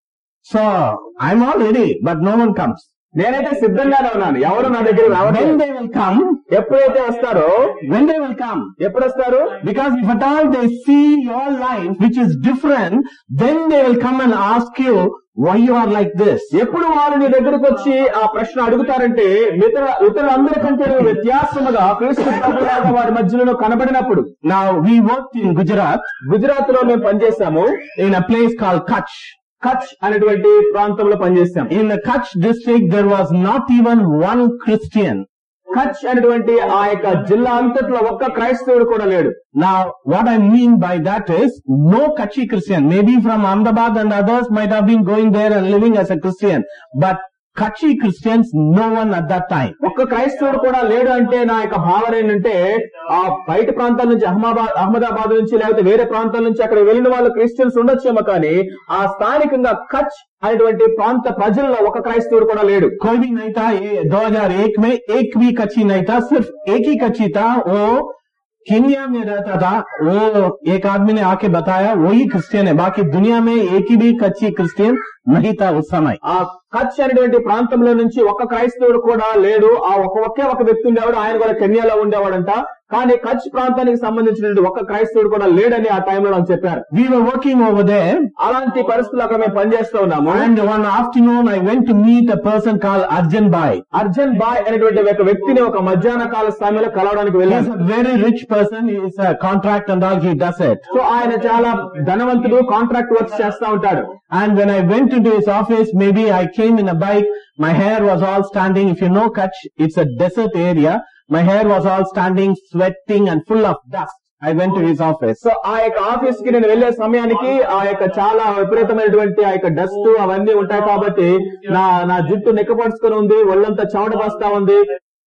Speaker 1: So I'm all ready, but no one comes.
Speaker 2: నేనైతే సిద్ధంగానే ఉన్నాను, ఎవరు నా దగ్గర రావడం.
Speaker 1: When they will come,
Speaker 2: ఎప్పుడైతే వస్తారో,
Speaker 1: when they will come,
Speaker 2: ఎప్పుడు వస్తారు?
Speaker 1: Because if at all they see your life which is different, then they will come and ask you why you are like this.
Speaker 2: ఎప్పుడు వాళ్ళు నీ దగ్గరకు వచ్చి ఆ ప్రశ్న అడుగుతారంటే, ఇతరులందరికంటే వ్యత్యాసముగా క్రీస్తు ప్రభువులాగా వారి మధ్యలో కనబడినప్పుడు.
Speaker 1: Now we worked in Gujarat.
Speaker 2: Gujarat లో మేము పనిచేశాము,
Speaker 1: in a place called Kutch.
Speaker 2: Kutch అనేటువంటి ప్రాంతంలో పనిచేశాం.
Speaker 1: In the Kutch district there was not even one Christian.
Speaker 2: Kutch అనేటువంటి ఆ యొక్క జిల్లా అంతట్లో ఒక్క క్రైస్తవుడు కూడా లేడు.
Speaker 1: Now what I mean by that is no Kutchi Christian. Maybe from Ahmedabad and others might have been going there and living as a Christian, but Kutchi Christians, no one at that time.
Speaker 2: ఒక్క క్రైస్తవుడు కూడా లేడు అంటే నా యొక్క భావన ఏంటంటే, ఆ బయట ప్రాంతాల నుంచి అహ్మదాబాద్ నుంచి లేకపోతే వేరే ప్రాంతాల నుంచి అక్కడ వెళ్ళిన వాళ్ళు క్రిస్టియన్స్ ఉండొచ్చేమో, కానీ ఆ స్థానికంగా కచ్ అనేటువంటి ప్రాంత ప్రజల్లో ఒక క్రైస్తవుడు కూడా లేడు.
Speaker 1: कोई भी नहीं था. 2001 में एक भी कच्ची नहीं था, सिर्फ एक ही कच्ची था. वो केन्या में रहता था. वो एक आदमी ने आके बताया वही क्रिश्चियन है, बाकी दुनिया में एक ही भी कच्ची क्रिश्चियन नहीं था उस समय.
Speaker 2: ఆ కచ్ అనేటువంటి ప్రాంతంలో నుంచి ఒక క్రైస్తవుడు కూడా లేడు. ఆ ఒకే ఒక వ్యక్తి ఉండేవాడు, ఆయన కూడా కెన్యాలో ఉండేవాడంట. కానీ కచ్ ప్రాంతానికి సంబంధించినటువంటి ఒక క్రైస్తవుడు కూడా లేడని ఆ టైంలో నాకు చెప్పారు.
Speaker 1: We were working over there.
Speaker 2: అలాంటి పరిస్థితులు అక్కడ మేము పనిచేస్తూ ఉన్నాము.
Speaker 1: And one afternoon I went to meet a person called Arjun Bhai.
Speaker 2: Arjun Bhai అనేటువంటి ఒక వ్యక్తిని ఒక మధ్యాహ్న కాల సమయంలో కలవడానికి
Speaker 1: He is
Speaker 2: వెళ్ళాను.
Speaker 1: a very rich person. He is a contract and all, he does it.
Speaker 2: So ఆయన చాలా ధనవంతుడు, కాంట్రాక్ట్ వర్క్స్ చేస్తా ఉంటాడు.
Speaker 1: And when I went into his office, maybe I came in a bike, my hair was all standing. If you know Kutch, it's a desert area. My hair was all standing, sweating and full of dust. I went to his office.
Speaker 2: So ఆ యొక్క office కి నేను వెళ్లే సమయానికి ఆ యొక్క చాలా విపరీతమైనటువంటి ఆ యొక్క డస్ట్ అవన్నీ ఉంటాయి కాబట్టి నా జుట్టు నెక్కపరుచుకొని ఉంది, ఒళ్ళంతా చెమట పోస్తా ఉంది,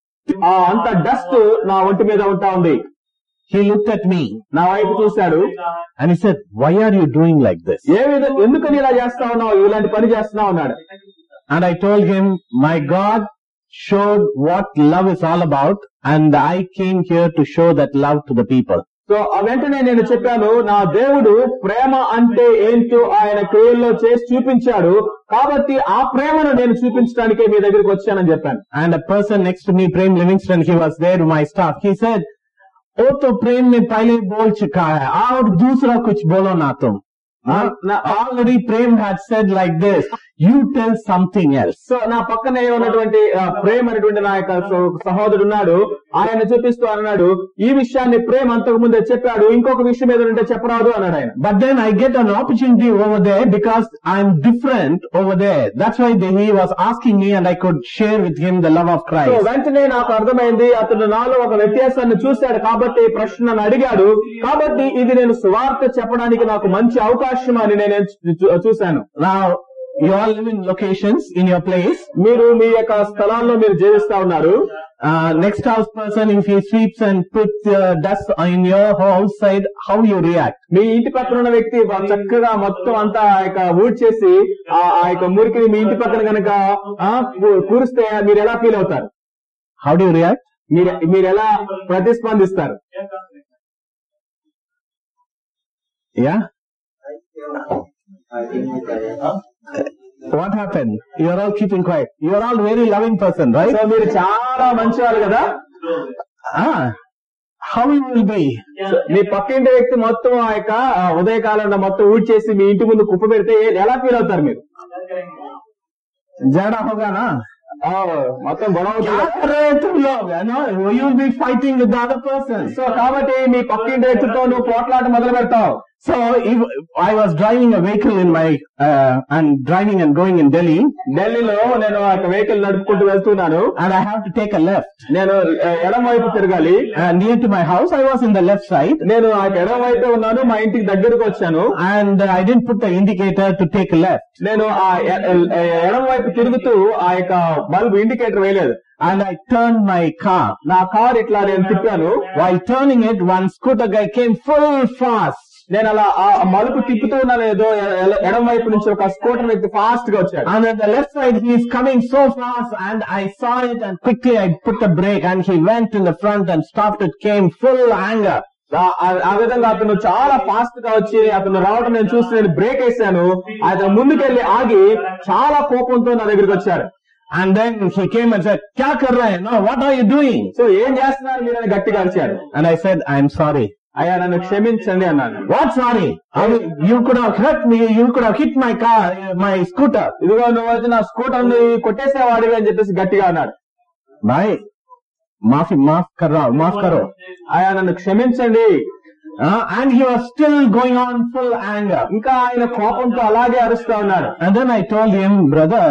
Speaker 2: ఆ అంత డస్ట్ నా ఒంటి మీద ఉంటా ఉంది.
Speaker 1: He looked at me
Speaker 2: నా వైపు చూశాడు.
Speaker 1: and he said, why are you doing like this?
Speaker 2: ఎందుకని ఇలా చేస్తా ఉన్నావు, ఇలాంటి పని చేస్తున్నావు అన్నాడు.
Speaker 1: And I told him, my God showed what love is all about, and I came here to show that love to the people.
Speaker 2: So ఆ వెంటనే నేను చెప్పాను, నా దేవుడు ప్రేమ అంటే ఏంటో ఆయన క్రియల్లో చేసి చూపించాడు, కాబట్టి ఆ ప్రేమను నేను చూపించడానికే మీ దగ్గరికి వచ్చానని చెప్పాను.
Speaker 1: And a person next to me, Prem Livingston, he was there, my staff. He said, ओ तो प्रेम ने पहले बोल चुका है और दूसरा कुछ बोलो ना तुम. Already Prem had said like this, you tell something else.
Speaker 2: So నా పక్కనే ఉన్నటువంటి ప్రేమ్ అనేటువంటి నా యొక్క సహోదరుడు ఉన్నాడు. ఆయన చూపిస్తూ అన్నాడు, ఈ విషయాన్ని ప్రేమ్ అంతకు ముందే చెప్పాడు, ఇంకొక విషయం ఏదంటే చెప్పరాదు అన్నాడు ఆయన.
Speaker 1: But then I get an opportunity over there because I'm different over there. That's why he was asking me and I could share with him the love of Christ.
Speaker 2: So వెంటనే నాకు అర్థమైంది, అతను నాలో ఒక వ్యత్యాసాన్ని చూశాడు కాబట్టి ప్రశ్నను అడిగాడు, కాబట్టి ఇది నేను సువార్త చెప్పడానికి నాకు మంచి అవకాశం అని నేను చూశాను.
Speaker 1: Now you all live in locations in your place.
Speaker 2: మీరు మీ యొక్క స్థలాల్లో మీరు జీవిస్తా ఉన్నారు.
Speaker 1: Next house person, if he sweeps and puts dust in your house side, how you react?
Speaker 2: మీ ఇంటి పక్కన ఉన్న వ్యక్తి చక్కగా మొత్తం అంతా ఆ యొక్క ఊడ్చేసి ఆ యొక్క మురికిని మీ ఇంటి పక్కన కనుక కూరిస్తే మీరు ఎలా ఫీల్ అవుతారు?
Speaker 1: How do you react?
Speaker 2: మీరు ఎలా ప్రతిస్పందిస్తారు?
Speaker 1: Yeah. What happened? You are all keeping quiet. You are all very loving person, right?
Speaker 2: So మీరు చాలా మంచివాళ్ళు కదా.
Speaker 1: How you will be?
Speaker 2: మీ పక్కింటి వ్యక్తి మొత్తం ఆ యొక్క ఉదయకాలంలో మొత్తం ఊడ్చేసి మీ ఇంటి ముందు కుప్ప పెడితే ఎలా ఫీల్ అవుతారు మీరు?
Speaker 1: జడా होगा ना?
Speaker 2: మొత్తం గొడవ
Speaker 1: you will be fighting with the other person.
Speaker 2: So కాబట్టి మీ పక్కింటి వ్యక్తితో నువ్వు పోట్లాట మొదలు పెడతావు.
Speaker 1: So if I was driving a vehicle in my, and driving and going in Delhi,
Speaker 2: ఢిల్లీలో నేను ఆ వెహికల్ నడుపుకుంటూ వెళ్తున్నాను.
Speaker 1: and I have to take a left.
Speaker 2: నేను ఎడమ వైపు తిరగాలి.
Speaker 1: Near to my house, I was in the left side.
Speaker 2: నేను ఆ ఎడమ వైపే ఉన్నాను. మా ఇంటికి దగ్గరకు వచ్చాను.
Speaker 1: And I didn't put the indicator to take a left.
Speaker 2: నేను ఆ ఎడమ వైపు తిరుగుతూ ఆ యొక్క బల్బ్ ఇండికేటర్ వేయలేదు.
Speaker 1: And I turned my car.
Speaker 2: నా కార్ ఇట్లా నేను తిప్పాను.
Speaker 1: While turning it, one scooter guy came full fast.
Speaker 2: నేను అలా ఆ మలుపు తిప్పుతూ ఉన్నాను. ఏదో ఎడమ వైపు నుంచి ఒక స్కూటర్ వ్యక్తి ఫాస్ట్ గా వచ్చాడు.
Speaker 1: And on the left side, he is coming so fast, and I saw it, and quickly I put the brake, and he went in the front and stopped. It came full anger.
Speaker 2: ఆ విధంగా అతను చాలా fast గా వచ్చి అతను రావడం నేను చూసి నేను బ్రేక్ వేశాను. అతను ముందుకెళ్లి ఆగి చాలా కోపంతో నా దగ్గరికి వచ్చాడు.
Speaker 1: And then he came and said, "Kya kar rahe? No, what are you doing?"
Speaker 2: So ఏం చేస్తున్నారు మీరు అని గట్టిగా అరిచాడు.
Speaker 1: And I said, "I'm sorry."
Speaker 2: అయ్యా నన్ను క్షమించండి అన్నాను.
Speaker 1: What sorry? You could have hurt me. You could have hit my car, my scooter.
Speaker 2: ఇదిగో నువ్వు వచ్చి నా స్కూటర్ ని కొట్టేసేవాడివి అని చెప్పేసి గట్టిగా అన్నాడు.
Speaker 1: Bhai, maaf karo.
Speaker 2: అయ్యా నన్ను క్షమించండి.
Speaker 1: And he was still going on full anger.
Speaker 2: ఇంకా ఆయన కోపంతో అలాగే అరుస్తా ఉన్నాడు.
Speaker 1: And then I told him, "Brother,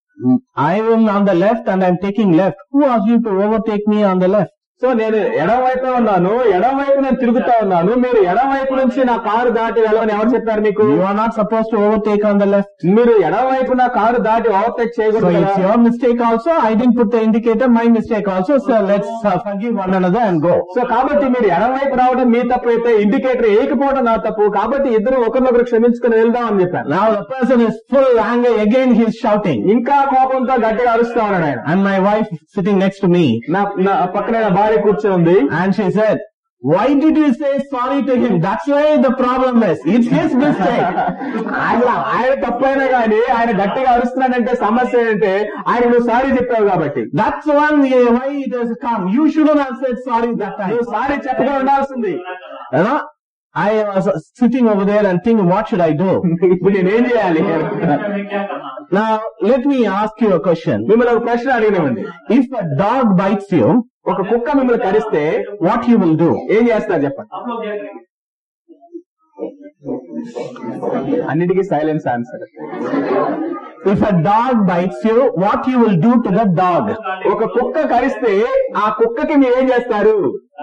Speaker 1: I am on the left and I'm taking left. Who asked you to overtake me on the left?"
Speaker 2: So నేను ఎడమ వైపే ఉన్నాను. ఎడమ వైపు నేను తిరుగుతా ఉన్నాను. మీరు ఎడమ వైపు నుంచి నా కారు దాటి వెళ్ళమని ఎవరు చెప్పారు మీకు?
Speaker 1: You are not supposed to overtake on the left.
Speaker 2: మీరు ఎడమ వైపు నా కారు దాటి ఓవర్టేక్
Speaker 1: So
Speaker 2: చేయకూడదు.
Speaker 1: it's your mistake also. I didn't put the indicator. My mistake also. So let's forgive one another and go.
Speaker 2: So కాబట్టి మీరు ఎడమ వైపు రావడం మీ తప్పు అయితే ఇండికేటర్ వేయకపోవడం నా తప్పు. కాబట్టి ఇద్దరు ఒకరినొకరు క్షమించుకుని వెళ్దాం అని చెప్పాను.
Speaker 1: Now the person is full anger. Again he is shouting.
Speaker 2: ఇంకా కోపంతో గట్టిగా అరుస్తా ఉన్నాడు ఆయన.
Speaker 1: And my wife sitting next to me.
Speaker 2: నా పక్కన నా భార్య కూర్చొని ఉంది.
Speaker 1: And she said, "Why did you say sorry to him? That's why the problem is. It's his mistake."
Speaker 2: ఆయన తప్పైనా గానీ ఆయన గట్టిగా అరుస్తున్నాడంటే సమస్య ఏంటంటే ఆయన నువ్వు సారీ చెప్పావు కాబట్టి.
Speaker 1: That's one why it has come. You shouldn't have said sorry that time.
Speaker 2: నువ్వు సారీ చెప్పగా ఉండాల్సింది.
Speaker 1: You know, I was sitting over there and thinking, what should I do?
Speaker 2: ఇప్పుడు నేనేం చేయాలి?
Speaker 1: Now, let me ask you a question.
Speaker 2: మిమ్మల్ని ఒక ప్రశ్న అడిగినామండి.
Speaker 1: If a dog bites you,
Speaker 2: ఒక కుక్క మిమ్మల్ని కరిస్తే
Speaker 1: what you will do?
Speaker 2: ఏం చేస్తారు చెప్పండి. అన్నిటికీ silence answer.
Speaker 1: If a dog bites you, what you will do to the dog?
Speaker 2: ఒక కుక్క కరిస్తే ఆ కుక్కకి మీరు ఏం చేస్తారు?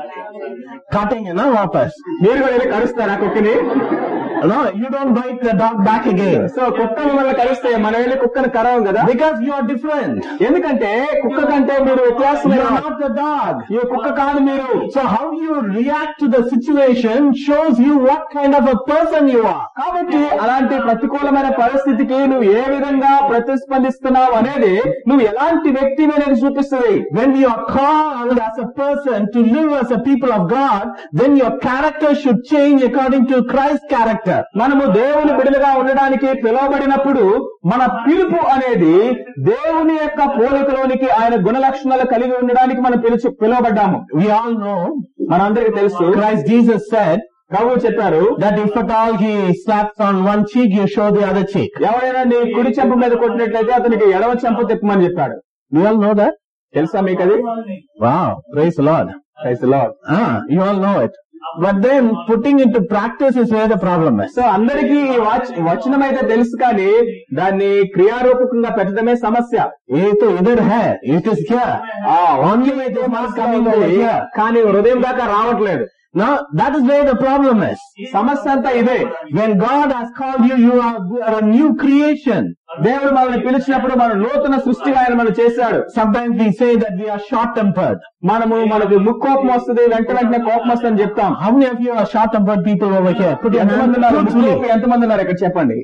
Speaker 1: Cutting, వాపస్.
Speaker 2: మీరు కూడా వెళ్ళి కరుస్తారు ఆ కుక్కని?
Speaker 1: No, you don't bite the dog back again.
Speaker 2: So కుక్క మిమ్మల్ని కరిస్తే మనం వెళ్ళి కుక్కను కరవం కదా.
Speaker 1: Because you are different.
Speaker 2: ఎందుకంటే కుక్క కంటే మీరు వ్యత్యాసం.
Speaker 1: You are not the dog.
Speaker 2: ఈ కుక్క కాదు మీరు.
Speaker 1: So how you react to the situation shows you what kind of a person you are.
Speaker 2: కాబట్టి అలాంటి ప్రతికూలమైన పరిస్థితికి నువ్వు ఏ విధంగా ప్రతిస్పందిస్తున్నావు అనేది నువ్వు ఎలాంటి వ్యక్తిని అనేది చూపిస్తుంది.
Speaker 1: When you are called as a person to live as a people of God, then your character should change according to Christ's character.
Speaker 2: మనము దేవుని బిడ్డలుగా ఉండడానికి పిలువబడినప్పుడు మన పిలుపు అనేది దేవుని యొక్క పోలికలోనికి ఆయన గుణ లక్షణాలు కలిగి ఉండడానికి మనం పిలువబడ్డాము.
Speaker 1: We all know,
Speaker 2: మనందరికీ తెలుసు,
Speaker 1: Christ Jesus said,
Speaker 2: ప్రభువు చెప్పారు,
Speaker 1: that if at all he slaps on one cheek, you show the other cheek.
Speaker 2: ఎవరైనా నీ కుడి చెంప మీద కొట్టినట్లయితే అతనికి ఎడమ చెంప తిప్పమని చెప్పాడు.
Speaker 1: You all know that?
Speaker 2: తెలుసా మీకు అది?
Speaker 1: Wow, praise the Lord.
Speaker 2: Praise the Lord.
Speaker 1: You all know it. But then putting into practice is where the problem is.
Speaker 2: So అందరికీ వచనం అయితే తెలుసు కానీ దాన్ని క్రియారూపకంగా పెట్టడమే సమస్య.
Speaker 1: ఏదో ఇదర్ హై, ఇట్ ఇస్ హియర్.
Speaker 2: ఓన్లీ అయితే మనసు కమింగ్ కానీ హృదయం దాకా రావట్లేదు.
Speaker 1: Now that is where the problem is.
Speaker 2: సమస్య అంతా ఇదే.
Speaker 1: When God has called you, you are a new creation.
Speaker 2: దేవుడు మనల్ని పిలిచినప్పుడు మన నూతన సృష్టిగా ఆయన మనం చేశాడు.
Speaker 1: Sometimes we say that we are short tempered.
Speaker 2: మనకు ముక్కోపం వస్తుంది, వెంటనే కోపం వస్తుంది అని చెప్తాం.
Speaker 1: How many of you are short tempered people over here? Put your
Speaker 2: ఎంతమంది ఉన్నారు ఇక్కడ చెప్పండి.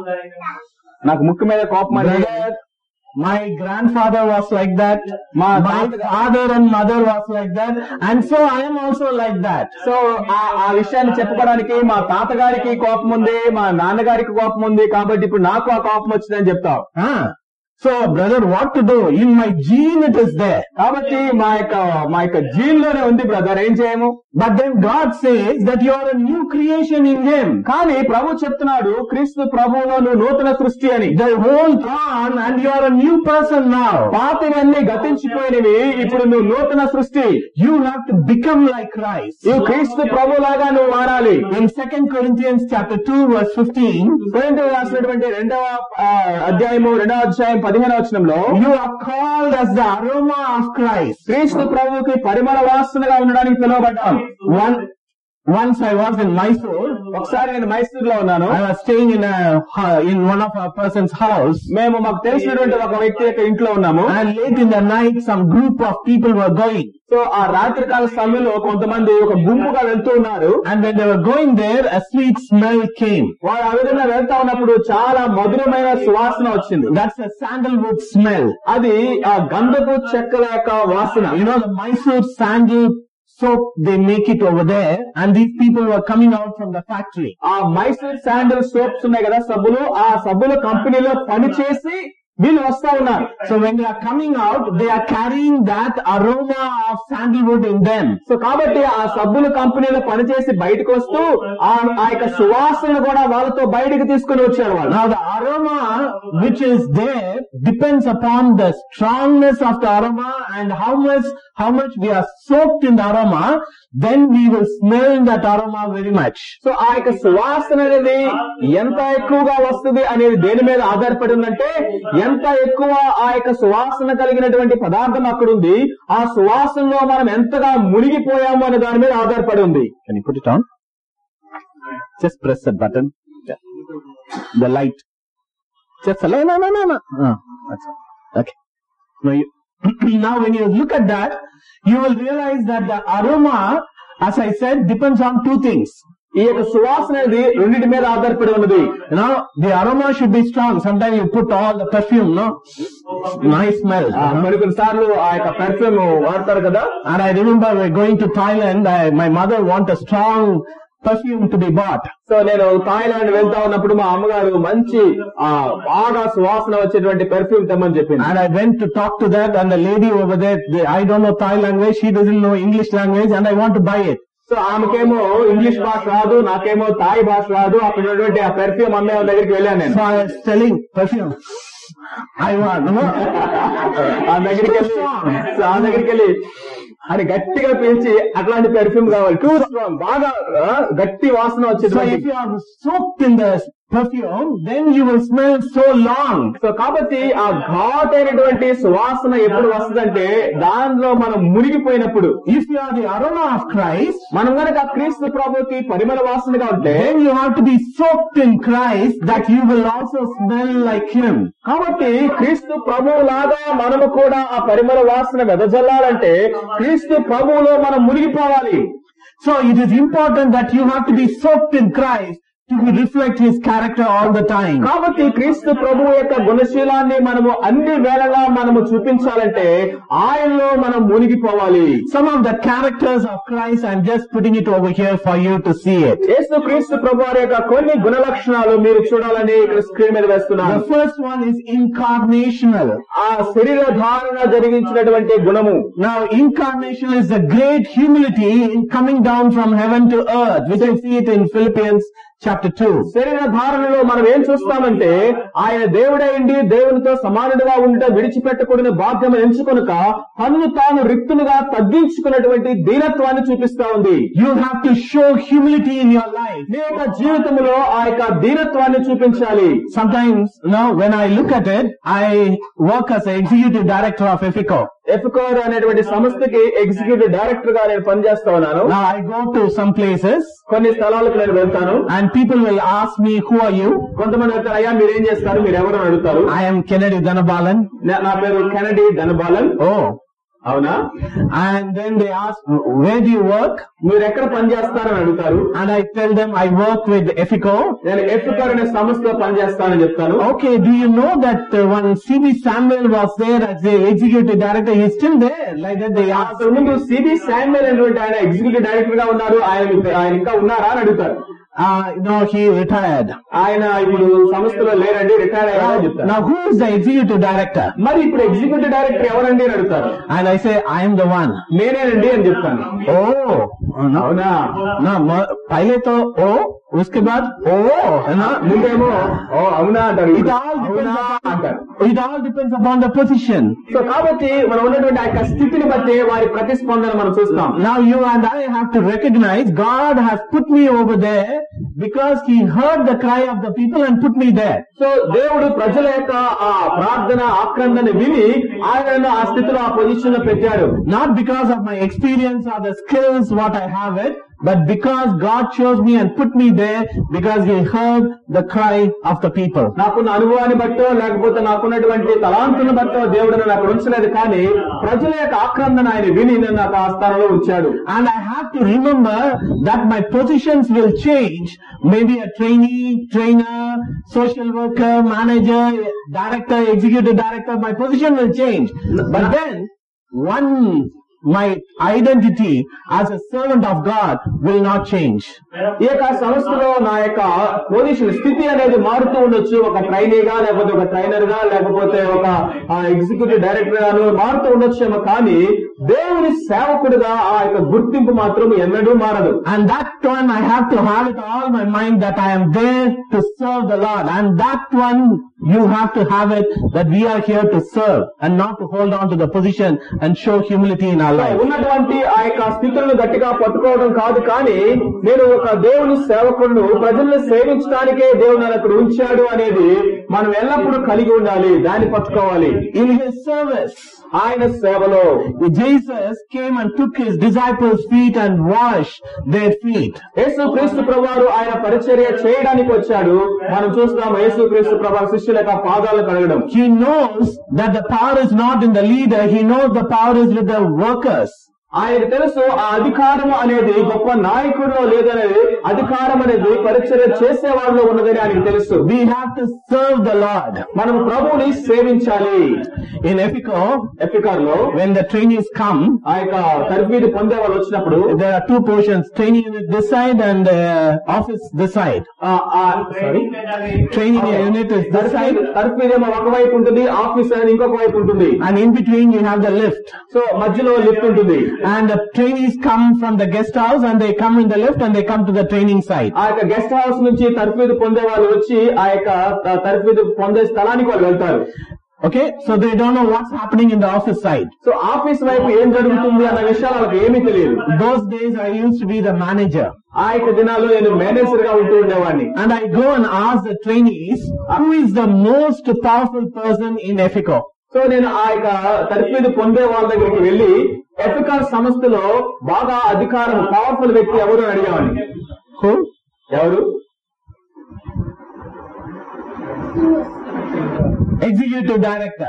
Speaker 2: నాకు ముక్కు మీద కోపం అనేది.
Speaker 1: My grandfather was like that. My father and mother was like that. And so I am also like that.
Speaker 2: So ఆ విషయాన్ని చెప్పుకోవడానికి మా తాతగారికి కోపం ఉంది, మా నాన్నగారికి కోపం ఉంది, కాబట్టి ఇప్పుడు నాకు ఆ కోపం వచ్చిందని చెప్తావు.
Speaker 1: So, brother, what to do? In my gene it is there.
Speaker 2: కాబట్టి మా యొక్క జీన్ లోనే ఉంది బ్రదర్, ఏం చేయము?
Speaker 1: But then God says that you are a new creation in Him.
Speaker 2: కానీ ప్రభు చెప్తున్నాడు క్రీస్తు ప్రభువులో నువ్వు నూతన సృష్టి అని.
Speaker 1: The whole gone and you are a new person now.
Speaker 2: పాతవన్నీ గతించిపోయినవి, ఇప్పుడు నువ్వు నూతన సృష్టి.
Speaker 1: You have to become like Christ.
Speaker 2: నువ్వు క్రీస్తు ప్రభులాగా నువ్వు మారాలి.
Speaker 1: In 2 Corinthians chapter 2 verse 15,
Speaker 2: కొరింథీయులకు రాసినటువంటి 2వ అధ్యాయం 15వ వచనంలో,
Speaker 1: you are called as the aroma of Christ.
Speaker 2: క్రీస్తు ప్రభువుకి పరిమళ వాసనగా ఉండడానికి పిలువబడ్డాం.
Speaker 1: Once I was in Mysore.
Speaker 2: ఒకసారి నేను మైసూర్ లో ఉన్నాను.
Speaker 1: I was staying in one of a person's house.
Speaker 2: మేము మాకు తెలిసినటువంటి ఒక వ్యక్తి యొక్క ఇంట్లో ఉన్నాము.
Speaker 1: And late in the night, some group of people were going.
Speaker 2: So ఆ రాత్రికాల సమయంలో కొంతమంది ఒక గుంపుగా వెళ్తూ ఉన్నారు.
Speaker 1: And when they were going there, a sweet smell came.
Speaker 2: వారు ఆ విధంగా వెళ్తా ఉన్నప్పుడు చాలా మధురమైన సువాసన వచ్చింది.
Speaker 1: That's a sandalwood smell.
Speaker 2: అది ఆ గంధపు చెక్కల యొక్క వాసన.
Speaker 1: You know, the Mysore sandal soap, they make it over there, and these people were coming out from the factory.
Speaker 2: ఆ మైసూర్ శాండల్ సోప్స్ ఉన్నాయి కదా, సబ్బులు, ఆ సబ్బుల కంపెనీలో పనిచేసి వీళ్ళు వస్తా ఉన్నారు.
Speaker 1: So when they are coming out, they are carrying that aroma of sandalwood in them.
Speaker 2: So కాబట్టి ఆ సబ్బుల కంపెనీలో పనిచేసి బయటకు వస్తూ ఆ యొక్క సువాసన కూడా వాళ్ళతో బయటకు తీసుకుని వచ్చారు వాళ్ళు.
Speaker 1: Now the aroma which is there depends upon the strongness of the aroma and how much we are soaked in the aroma, then we will smell that aroma very much.
Speaker 2: So ఆ యొక్క సువాసన అనేది ఎంత ఎక్కువగా వస్తుంది అనేది దేని మీద ఆధారపడి ఉందంటే, ఎంత ఎక్కువ ఆ యొక్క సువాసన కలిగినటువంటి పదార్థం అక్కడ ఉంది, ఆ సువాసనలో మనం ఎంతగా మునిగిపోయాము అనే దాని మీద ఆధారపడి ఉంది.
Speaker 1: Can you put it on? Just press that button. The light. Just no. That's all. Okay. Now when you look at that, you will realize that the aroma, as I said, depends on two things.
Speaker 2: ఈ యొక్క సువాసన అనేది రెండింటి మీద ఆధారపడి ఉన్నది.
Speaker 1: Now the aroma should be strong. Sometimes you put all the perfume, no? Nice smell.
Speaker 2: మరి కొన్నిసార్లు ఆ యొక్క పెర్ఫ్యూమ్ వాడతారు కదా.
Speaker 1: And I remember going to Thailand, my mother want a strong perfume to be bought.
Speaker 2: So నేను Thailand వెళ్తా ఉన్నప్పుడు మా అమ్మగారు మంచి బాగా సువాసన వచ్చేటువంటి పెర్ఫ్యూమ్ తెమ్మని చెప్పింది.
Speaker 1: And I went to talk to that, and the lady over there, I don't know Thai language, she doesn't know English language, and I want to buy it.
Speaker 2: So ఆమెకేమో ఇంగ్లీష్ భాష రాదు, నాకేమో Thai భాష రాదు. అక్కడ ఉన్నటువంటి ఆ perfume అమ్మే వాళ్ళ దగ్గరికి వెళ్ళాను నేను.
Speaker 1: So I was telling perfume, I want, no?
Speaker 2: ఆ దగ్గరికి వెళ్ళి అని గట్టిగా పీల్చి అట్లాంటి పెర్ఫ్యూమ్ కావాలి, టూ స్ట్రాంగ్, బాగా గట్టి వాసన వచ్చేది.
Speaker 1: So if you are soaked in the perfume, then you will smell so long.
Speaker 2: So కాబట్టి ఆ ఘాట్ అయినటువంటి సువాసన ఎప్పుడు వస్తుందంటే దానిలో మనం మునిగిపోయినప్పుడు.
Speaker 1: If you are the aroma of Christ,
Speaker 2: మనం కనుక క్రీస్తు ప్రభుకి పరిమళ వాసనగా ఉంటే,
Speaker 1: then you have to be soaked in Christ that you will also smell like Him.
Speaker 2: కాబట్టి క్రీస్తు ప్రభువు లాగా మనము కూడా ఆ పరిమళ వాసన వెదజల్లాలంటే క్రీస్తు ప్రభువులో మనం మునిగిపోవాలి.
Speaker 1: So it is important that you have to be soaked in Christ to reflect His character all the time.
Speaker 2: కాబట్టి క్రీస్తు ప్రభువు యొక్క గుణశీలాన్ని మనము అన్ని వేళలా మనము చూపించాలంటే ఆయనలో మనం మునిగిపోవాలి.
Speaker 1: Some of the characters of Christ, I'm just putting it over here for you to see it.
Speaker 2: యేసు క్రీస్తు ప్రభువు యొక్క కొన్ని గుణ లక్షణాలు మీరు చూడాలని ఇక్కడ స్క్రీన్ మీద వేస్తున్నాను.
Speaker 1: The first one is incarnational.
Speaker 2: ఆ శరీర ధారణ జరిగించినటువంటి గుణము.
Speaker 1: Now incarnation is the great humility in coming down from heaven to earth, which I see it in Philippians chapter 2.
Speaker 2: శరీర ధారణలో మనం ఏం చూస్తామంటే, ఆయన దేవుడైండి దేవునితో సమానుడిగా ఉంటే విడిచిపెట్టకూడని బాధ్యతను ఎంచుకొనక తనను తాను రిక్తునిగా తగ్గించుకున్నటువంటి దీనత్వాన్ని చూపిస్తా ఉంది.
Speaker 1: You have to show humility in your life.
Speaker 2: నీ యొక్క జీవితంలో ఆ యొక్క దీనత్వాన్ని చూపించాలి.
Speaker 1: Sometimes, when I look at it, I work as an executive director of EFICO.
Speaker 2: ఎఫ్కోర్ అనేటువంటి సంస్థకి ఎగ్జిక్యూటివ్ డైరెక్టర్ గా నేను పనిచేస్తా ఉన్నాను.
Speaker 1: Now I go to some places,
Speaker 2: కొన్ని స్థలాలకు నేను వెళ్తాను.
Speaker 1: and people will ask me, who are you?
Speaker 2: కొంతమంది అంటారు, అయ్యా మీరేం చేస్తారు, మీరు ఎవరు అని అడుగుతారు.
Speaker 1: I am Kennedy Dhanabalan.
Speaker 2: నా పేరు కెనడీ ధనబాలన్.
Speaker 1: Oh,
Speaker 2: అవునా?
Speaker 1: And then they ask, where do you work?
Speaker 2: మీరు ఎక్కడ పనిచేస్తారని అడుగుతారు.
Speaker 1: And I tell them I work with EFICO.
Speaker 2: నేను ఎఫ్కోర్ అనే సంస్థలో పనిచేస్తానని చెప్తాను.
Speaker 1: Okay, do you know that when C.B. Samuel was there as the executive director, he is still there? Like that they ask.
Speaker 2: ముందు C B Samuel అనేటువంటి ఆయన executive director గా ఉన్నారు, ఆయన ఇంకా ఉన్నారా అని అడుగుతారు.
Speaker 1: No, he retired.
Speaker 2: ఆయన ఇప్పుడు సంస్థలో లేరండి, రిటైర్ అయ్యారని చెప్తారు.
Speaker 1: Now who is the executive director?
Speaker 2: మరి ఇప్పుడు ఎగ్జిక్యూటివ్ డైరెక్టర్ ఎవరండి అని అడుగుతారు.
Speaker 1: And I say, I am the one.
Speaker 2: నేనేనండి అని చెప్తాను.
Speaker 1: Oh, no.
Speaker 2: అవునా?
Speaker 1: No, पहले तो उसके बाद
Speaker 2: ముందేమో ఓ అవునా అంటారు.
Speaker 1: It all depends
Speaker 2: అవునా అంటారు.
Speaker 1: It all depends upon the position.
Speaker 2: So కాబట్టి మనం ఉన్నటువంటి ఆ యొక్క స్థితిని బట్టి వారి ప్రతిస్పందన మనం చూస్తాం.
Speaker 1: Now you and I have to recognize God has put me over there because He heard the cry of the people and put me there.
Speaker 2: So దేవుడు ప్రజల యొక్క ఆ ప్రార్థన ఆక్రందన విని ఆయన ఆ స్థితిలో ఆ పొజిషన్ లో పెట్టాడు.
Speaker 1: Not because of my experience or the skills what I have it, but because God chose me and put me there because He heard the cry of the people.
Speaker 2: నాకున్న అనుభవాన్ని బట్టో లేకపోతే నాకున్నటువంటి తలాంతులను బట్టో దేవుడు నన్ను అక్కడ ఉంచలేదు, కానీ ప్రజల యొక్క ఆక్రందన ఆయన విని నన్ను ఆ స్థానంలో ఉంచాడు.
Speaker 1: And I have to remember that my positions will change. Maybe a trainee, trainer, social worker, manager, director, executive director, my position will change. But then, my identity as a servant of God will not change.
Speaker 2: ఈ యొక్క సంస్థలో నా యొక్క position స్థితి అనేది మారుతూ ఉండొచ్చు. ఒక ట్రైనీగా, లేకపోతే ఒక ట్రైనర్ గా, లేకపోతే ఒక ఎగ్జిక్యూటివ్ డైరెక్టర్ గాను మారుతూ ఉండొచ్చేమో, కానీ దేవుని సేవకుడిగా ఆ యొక్క గుర్తింపు మాత్రం ఎన్నడూ మారదు.
Speaker 1: And that one I have to have it all my mind that I am there to serve the Lord. And that one you have to have it, that we are here to serve and not to hold on to the position and show humility in our life.
Speaker 2: ఉన్నటువంటి ఆ యొక్క స్థితులను గట్టిగా పట్టుకోవడం కాదు, కానీ నేను ఒక దేవుని సేవకుడు ప్రజలను సేవించడానికే దేవుడు అక్కడ ఉంచాడు అనేది మనం ఎల్లప్పుడూ కలిగి ఉండాలి, దాన్ని పట్టుకోవాలి.
Speaker 1: In His service,
Speaker 2: ఆయన సేవలో
Speaker 1: Jesus came and took His disciples' feet and washed their feet.
Speaker 2: యేసుక్రీస్తు ప్రభువారు ఆయన పరిచర్య చేయడానికి వచ్చాడు. మనం చూస్తాం యేసుక్రీస్తు ప్రభువారు శిష్యుల యొక్క పాదాలను కడగడం.
Speaker 1: He knows that the power is not in the leader. He knows the power is with the workers.
Speaker 2: ఆయనకు తెలుసు ఆ అధికారం అనేది గొప్ప నాయకుడిలో లేదనేది, అధికారం అనేది పరిచర్య చేసేవాడిలో ఉన్నదని ఆయనకు తెలుసు.
Speaker 1: We have to serve the Lord.
Speaker 2: మనం ప్రభువుని సేవించాలి.
Speaker 1: In Epicor, when the trainees come,
Speaker 2: ఆ యొక్క తర్ఫీదు పొందే వాళ్ళు వచ్చినప్పుడు
Speaker 1: there are two portions, training unit this side and office this side. Training unit is this side.
Speaker 2: తర్ఫీదేమో ఒకవైపు ఉంటుంది, ఆఫీస్ అనేది ఇంకొక వైపు ఉంటుంది.
Speaker 1: And in between you have the lift.
Speaker 2: So మధ్యలో లిఫ్ట్ ఉంటుంది.
Speaker 1: And the trainees come from the guest house and they come in the lift and they come to the training site.
Speaker 2: ఆ యొక్క guest house నుంచి తర్ఫీదు పొందే వాళ్ళు వచ్చి ఆ యొక్క తర్ఫీదు పొందే స్థలానికి వాళ్ళు వెళ్తారు.
Speaker 1: Okay, so they don't know what's happening in the office side.
Speaker 2: So office వైపు ఏం జరుగుతుంది అన్న విషయాలు వాళ్ళకి ఏమీ తెలియదు.
Speaker 1: Those days I used to be the manager.
Speaker 2: ఆ యొక్క దినాల్లో నేను మేనేజర్ గా ఉంటూ ఉండేవాడిని.
Speaker 1: And I go and ask the trainees, who is the most powerful person in Epicor?
Speaker 2: So నేను ఆ యొక్క తర్ఫీదు పొందే వాళ్ళ దగ్గరికి వెళ్లి ఎపికార్ సంస్థలో బాగా అధికారం పవర్ఫుల్ వ్యక్తి ఎవరు అని అడిగామని. ఎవరు?
Speaker 1: Executive director.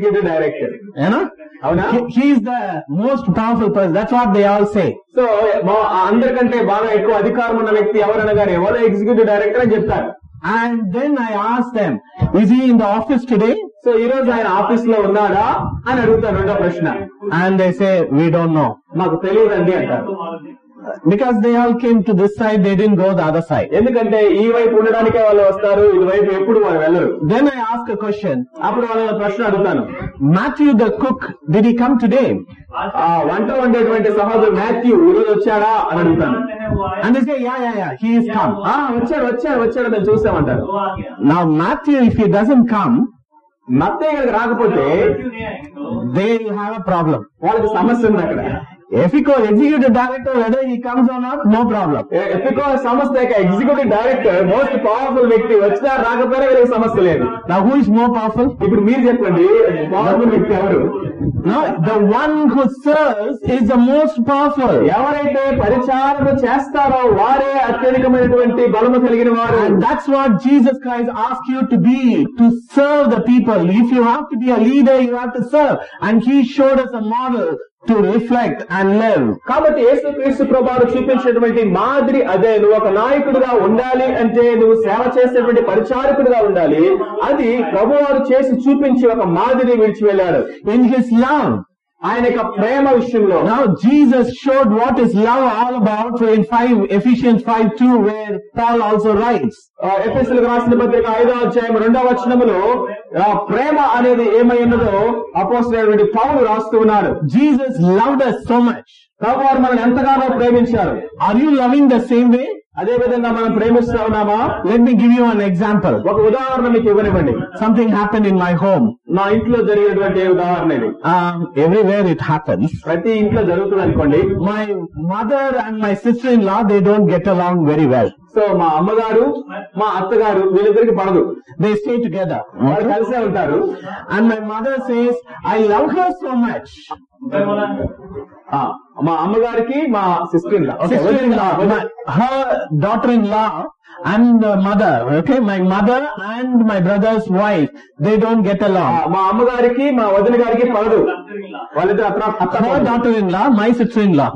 Speaker 2: అవునా?
Speaker 1: He is the most powerful person. That's what they all say.
Speaker 2: So అందరికంటే బాగా ఎక్కువ అధికారం ఉన్న వ్యక్తి ఎవరనగానే ఎవరో ఎగ్జిక్యూటివ్ డైరెక్టర్ అని చెప్తారు.
Speaker 1: And then I ask them, is he in the office today?
Speaker 2: So ఈ రోజు ఆయన ఆఫీస్ లో ఉన్నాడా అని అడుగుతాను, రెండో ప్రశ్న.
Speaker 1: And they say, we don't know.
Speaker 2: మాకు తెలియదండి అంటారు.
Speaker 1: Because they all came to this side, they didn't go the other side.
Speaker 2: ఎందుకంటే ఈ వైపు ఉండడానికే వాళ్ళు వస్తారు, ఈ వైపు ఎప్పుడు వాళ్ళు వెళ్ళరు.
Speaker 1: Then I ask a question.
Speaker 2: అప్పుడు వాళ్ళ ప్రశ్న అడుగుతాను,
Speaker 1: Matthew the cook, did he come today?
Speaker 2: వంట వండేటువంటి సహోదరు మాథ్యూ ఈ రోజు వచ్చాడా అని అడుగుతాను.
Speaker 1: And they say, yeah, he is come.
Speaker 2: వచ్చాడు మేము చూసామంటారు.
Speaker 1: Now Matthew, if he doesn't come,
Speaker 2: Mattayya రాకపోతే
Speaker 1: they will have a problem.
Speaker 2: వాళ్ళకి సమస్య ఉంది అక్కడ.
Speaker 1: Epicor executive director, whether he comes or not, no problem.
Speaker 2: Epicor సంస్థ యొక్క ఎగ్జిక్యూటివ్ డైరెక్టర్ మోస్ట్ పవర్ఫుల్ వ్యక్తి వచ్చినా రాకపోయినా వీళ్ళకి సమస్య లేదు.
Speaker 1: Now who is more powerful?
Speaker 2: ఇప్పుడు మీరు చెప్పండి, పవర్ఫుల్ వ్యక్తి ఎవరు?
Speaker 1: No, the one who serves is the most powerful.
Speaker 2: ఎవరైతే పరిచారణ చేస్తారో వారే అత్యధికమైనటువంటి బలము కలిగిన వారు.
Speaker 1: And that's what Jesus Christ asked you to be, to serve the people. If you have to be a leader, you have to serve. And He showed us a model to reflect and live.
Speaker 2: కాబట్టి యేసుక్రీస్తు ప్రభువారు చూపించినటువంటి మాదిరి అదే. నువ్వు ఒక నాయకుడిగా ఉండాలి అంటే నువ్వు సేవ చేసేటువంటి పరిచారకుడిగా ఉండాలి. అది ప్రభువారు చేసి చూపించి ఒక మాదిరి విడిచి వెళ్ళాడు.
Speaker 1: In His love,
Speaker 2: ఆయన యొక్క ప్రేమ విషయంలో.
Speaker 1: Now Jesus showed what is love all about in Ephesians 5:2, where Paul also writes.
Speaker 2: ఎఫెసీయులకు రాసిన పత్రిక 5వ అధ్యాయం 2వ వచనములో ప్రేమ అనేది ఏమై ఉన్నదో అపోస్తలుడైన పౌలు రాస్తూ ఉన్నాడు.
Speaker 1: Jesus loved us so much.
Speaker 2: ప్రభువారు మనల్ని ఎంతగానో ప్రేమించారు.
Speaker 1: Are you loving the same way?
Speaker 2: అదే విధంగా మనం ప్రేమిస్తా ఉన్నామా?
Speaker 1: Let me give you an example.
Speaker 2: ఒక ఉదాహరణ మీకు ఇవ్వనివ్వండి.
Speaker 1: Something happened in my home.
Speaker 2: నా ఇంట్లో జరిగినటువంటి ఉదాహరణ ఇది.
Speaker 1: Everywhere it happens.
Speaker 2: ప్రతి ఇంట్లో జరుగుతుంది అనుకోండి.
Speaker 1: My mother and my sister-in-law, they don't get along very well.
Speaker 2: So మా అమ్మగారు మా అత్తగారు వీళ్ళిద్దరికి పడదు.
Speaker 1: They stay together.
Speaker 2: వాళ్ళు కలిసే ఉంటారు.
Speaker 1: And my mother says, I love her so much.
Speaker 2: మా అమ్మగారికి మా సిస్టర్-ఇన్-లా,
Speaker 1: her daughter-in-law and mother, okay, my mother and my brother's wife, they don't get along.
Speaker 2: మా అమ్మగారికి మా వదిన గారికి పడదు. వాళ్ళిద్దరు
Speaker 1: her daughter-in-law, my sister-in-law,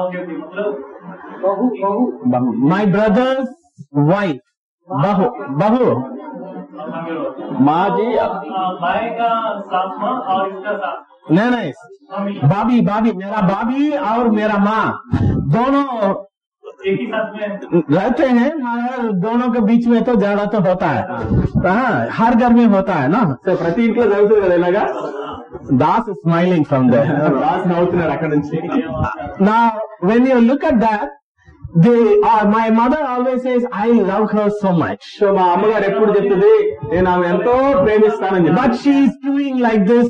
Speaker 1: my brother's wife, bahu,
Speaker 2: माजी
Speaker 1: नहीं, बाबी, मेरा बाबी और मेरा माँ दोनों
Speaker 3: एक ही साथ में
Speaker 1: रहते हैं, मगर दोनों के बीच में तो झगड़ा तो होता है. हाँ, हर घर में होता है ना.
Speaker 2: సో ప్రతి ఇంట్లో జరుగుతుంది కదా ఇలాగా.
Speaker 1: Das is smiling from there.
Speaker 2: Das నవ్వుతున్నారు అక్కడ నుంచి.
Speaker 1: Now, when you look at that, my mother always says, I love her so much.
Speaker 2: So మా అమ్మగారు ఎప్పుడు చెప్తుంది, నేను ఆమె ఎంతో ప్రేమిస్తానని చెప్పి.
Speaker 1: But she is doing like this.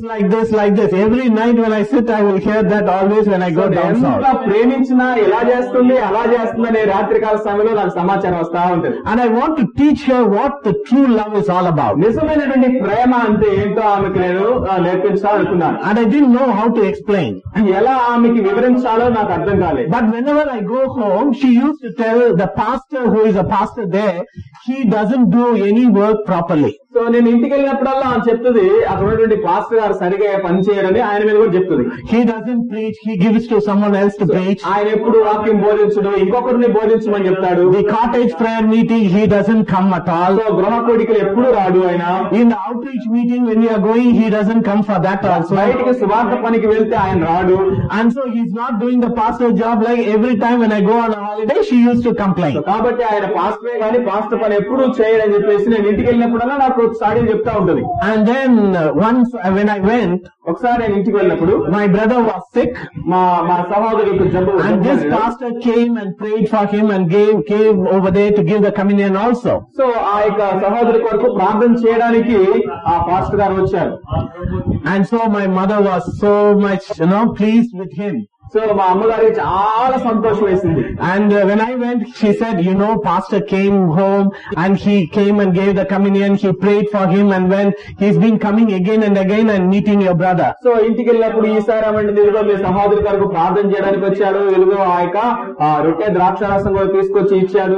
Speaker 1: Every night when I sit, I will hear that always when I go down south.
Speaker 2: ఎంత ప్రేమించినా ఎలా చేస్తుంది అలా చేస్తుందని రాత్రికాల సమయంలో నాకు సమాచారం వస్తా ఉంటుంది.
Speaker 1: And I want to teach her what the true love is all about.
Speaker 2: నిజమైనటువంటి ప్రేమ అంటే ఏంటో ఆమెకు నేను నేర్పించాలనుకున్నాను.
Speaker 1: And I didn't know how to explain.
Speaker 2: ఎలా ఆమెకి వివరించాలో నాకు అర్థం కాలేదు.
Speaker 1: But whenever I go home, she used to tell the pastor who is a pastor there, he doesn't do any work properly.
Speaker 2: So నేను ఇంటికి వెళ్ళినప్పుడల్లా ఆయన చెప్తుంది, అక్కడ ఉన్నటువంటి పాస్టర్ గారు సరిగా పని చేయరని ఆయన మీద కూడా చెప్తుంది.
Speaker 1: He doesn't preach, he gives to someone else to preach.
Speaker 2: ఆయన ఎప్పుడు వాక్యం బోధించడు, ఇంకొకరిని బోధించమని చెప్తాడు.
Speaker 1: The cottage prayer meeting, he doesn't come at all.
Speaker 2: So గృహ కోడికలు ఎప్పుడు రాడు ఆయన.
Speaker 1: In the outreach meeting when we are going, he doesn't come for that also.
Speaker 2: బయటికి సువార్త పనికి వెళ్తే ఆయన రాడు.
Speaker 1: And so he's not doing the pastor job. Like every time when I go on a holiday, she used to complain.
Speaker 2: కాబట్టి ఆయన పాస్టరే కానీ pastor పని ఎప్పుడు చేయడని చెప్పేసి నేను ఇంటికి వెళ్ళినప్పుడల్లా నాకు సాడీ చెప్తా ఉంటది.
Speaker 1: And then once when I went,
Speaker 2: ఒకసారి నేను ఇంటికి వెళ్ళినప్పుడు
Speaker 1: my brother was sick.
Speaker 2: మా సహోదరుడికి జబ్బు.
Speaker 1: And this pastor came and prayed for him and gave over there to give the communion also.
Speaker 2: So ఆ యొక్క సహోదరు కొరకు ప్రార్థన చేయడానికి ఆ పాస్టర్ గారు వచ్చారు.
Speaker 1: And so my mother was so much, pleased with him.
Speaker 2: So మా అమ్మగారికి చాలా సంతోషం వేసింది.
Speaker 1: And when I went, she said, pastor came home and he came and gave the communion. He prayed for him, and when he's been coming again and again and meeting your brother.
Speaker 2: So ఇంటికి వెళ్ళినప్పుడు ఈసారి అమ్మంటే ఇదిగో మీ సహోదరి గారికి ప్రార్థన చేయడానికి వచ్చాడు, ఇదిగో ఆ యొక్క రొట్టె ద్రాక్షారసం కూడా తీసుకొచ్చి ఇచ్చాడు,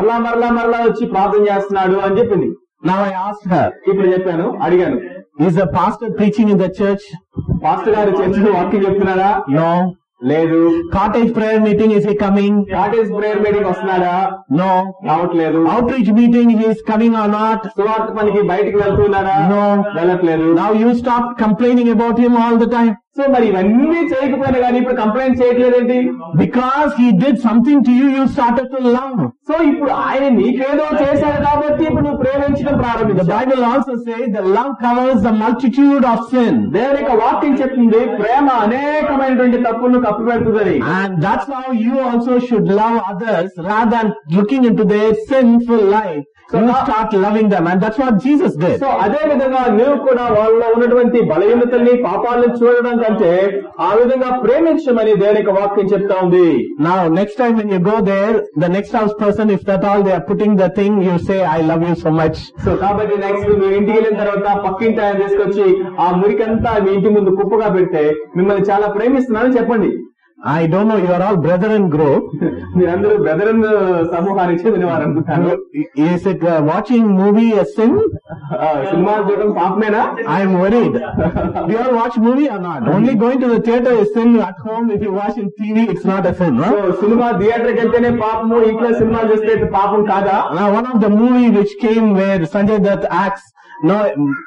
Speaker 2: మరలా వచ్చి ప్రార్థన చేస్తున్నాడు అని చెప్పింది.
Speaker 1: Now I asked her,
Speaker 2: ఇప్పుడు చెప్పాను, అడిగాను,
Speaker 1: is the pastor preaching in the church?
Speaker 2: Pastor గారు చర్చిలో వాక్యం చెప్తున్నాడా?
Speaker 1: No.
Speaker 2: లేదు.
Speaker 1: Cottage prayer meeting, is he coming?
Speaker 2: Cottage prayer meeting వస్తున్నాడా?
Speaker 1: No.
Speaker 2: రావట్లేదు.
Speaker 1: Outreach meeting, he is coming or not?
Speaker 2: సువార్త పనికి బయటికి వెళ్తున్నాడా?
Speaker 1: No.
Speaker 2: వెళ్ళట్లేదు.
Speaker 1: Now you stop complaining about him all the time.
Speaker 2: So మరి ఇవన్నీ చేయకపోయినా కానీ ఇప్పుడు కంప్లైంట్ చేయట్లేదేంటి?
Speaker 1: Because he did something to you, you started to love.
Speaker 2: So ఇప్పుడు ఆయన నీకేదో చేశాడు కాబట్టి ఇప్పుడు నువ్వు ప్రేమించడం
Speaker 1: The
Speaker 2: ప్రారంభించావు.
Speaker 1: Bible also says the love covers the multitude of sin.
Speaker 2: దేవుని యొక్క వాక్యం చెప్తుంది ప్రేమ అనేకమైనటువంటి తప్పులను కప్పిపెడుతుందని.
Speaker 1: And that's how you also should love others rather than looking into their sinful life. You start loving them, and that's what Jesus did.
Speaker 2: So అదే విధంగా నువ్వు కూడా వాళ్ళలో ఉన్నటువంటి బలహీనతల్ని పాపాలను చూడడం కంటే ఆ విధంగా ప్రేమించమని దేవుని యొక్క వాక్యం చెప్తా ఉంది.
Speaker 1: Now next time when you go there, the next house person, if that all they are putting the thing, you say, I love you so much.
Speaker 2: So కాబట్టి నెక్స్ట్ మీరు ఇంటికి వెళ్ళిన తర్వాత పక్కింటి ఆయన తీసుకొచ్చి ఆ మురికంతా మీ ఇంటి ముందు కుప్పగా పెడితే మిమ్మల్ని చాలా ప్రేమిస్తున్నానని చెప్పండి.
Speaker 1: I don't know, you are all brethren group.
Speaker 2: మీరందరూ బ్రదరన్ సమూహానికి చెందినవారు అనుకుంటాను.
Speaker 1: Is it watching movie a sin?
Speaker 2: Cinema చూడడం పాపమేనా?
Speaker 1: I am worried. Do you all watch movie or not? Only going to the theater is sin. At home, if you watch in TV, it's not a sin,
Speaker 2: so
Speaker 1: no?
Speaker 2: Cinema థియేటర్కి వెళ్తేనే పాపము, ఇంట్లో cinema చూస్తే పాపం కాదా?
Speaker 1: Now, one of the movie which came where Sanjay Dutt acts,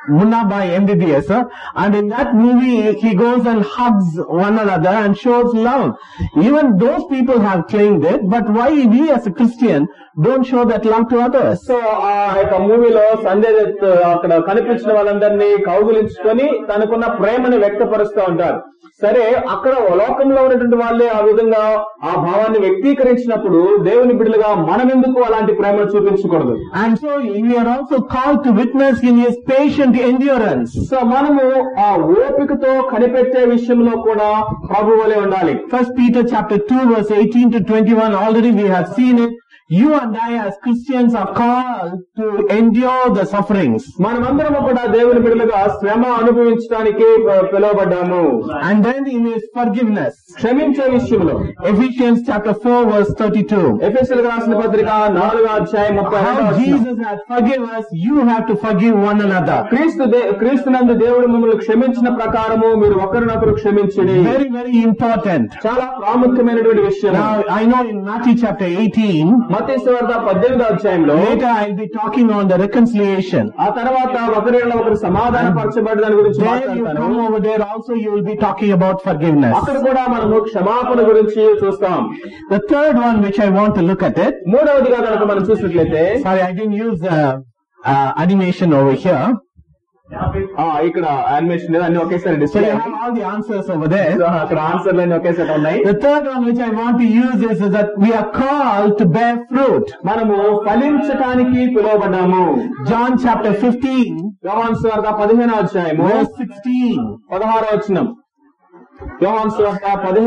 Speaker 1: Munna Bhai MBBS, and in that movie he goes and hugs one another and shows love. Even those people have claimed it, but why we as a Christian don't show that love to others?
Speaker 2: So ఆ యొక్క మూవీలో సంజయ్ దత్ అక్కడ కనిపించిన వాళ్ళందరినీ కౌగులించుకొని తనకున్న ప్రేమను వ్యక్తపరుస్తూ ఉంటారు. సరే, అక్కడ లోకంలో ఉన్నటువంటి వాళ్ళే ఆ విధంగా ఆ భావాన్ని వ్యక్తీకరించినప్పుడు దేవుని బిడ్డలుగా మనం ఎందుకు అలాంటి ప్రేమను చూపించకూడదు?
Speaker 1: And so we are also called to witness in his patient endurance.
Speaker 2: So మనము ఆ ఓపికతో కనిపెట్టే విషయంలో కూడా ప్రభు వలె ఉండాలి.
Speaker 1: 1 Peter chapter 2 verse 18 to 21, already we have seen it. You and I as Christians are called to endure the sufferings.
Speaker 2: మనమందరము కూడా దేవుని బిడ్డలుగా శ్రమ అనుభవించడానికి పిలువబడ్డాము.
Speaker 1: And then in his forgiveness.
Speaker 2: క్షమించే విషయంలో
Speaker 1: Ephesians chapter 4 verse 32.
Speaker 2: ఎఫెసీయులకు రాసిన పత్రిక 4:32.
Speaker 1: How Jesus has forgiven us, you have to forgive one another.
Speaker 2: క్రీస్తునందు దేవుడు మిమ్మల్ని క్షమించిన ప్రకారము మీరు ఒకరినొకరు క్షమించండి.
Speaker 1: Very, very important.
Speaker 2: చాలా ప్రాముఖ్యమైనటువంటి విషయం.
Speaker 1: Now I know in Matthew chapter 18,
Speaker 2: మత్తయి సువార్త 18వ
Speaker 1: later I'll be talking on the reconciliation.
Speaker 2: ఆ తర్వాత ఒకరు సమాధాన పరచబడ్డ దాని గురించి
Speaker 1: There you come over there also you will be talking about forgiveness.
Speaker 2: అక్కడ కూడా మనము క్షమాపణ గురించి చూస్తాం.
Speaker 1: The third one which I want to look at it.
Speaker 2: మూడవదిగా కనుక మనం చూసినట్లయితే,
Speaker 1: sorry I didn't use animation over here.
Speaker 2: ఇక్కడ యానిమేషన్ లేదు, అన్ని ఒకేసారి
Speaker 1: So
Speaker 2: display.
Speaker 1: you have all the answers over there.
Speaker 2: అక్కడ ఆన్సర్లు అన్ని ఒకేసారి ఉన్నాయి.
Speaker 1: The third one which I want to use is that we are called to bear fruit.
Speaker 2: మనము ఫలించటానికి పిలువబడ్డాము.
Speaker 1: John chapter 15
Speaker 2: యోహాను సువార్త 15వ
Speaker 1: verse 16.
Speaker 2: 16వ. యోహాను సువార్త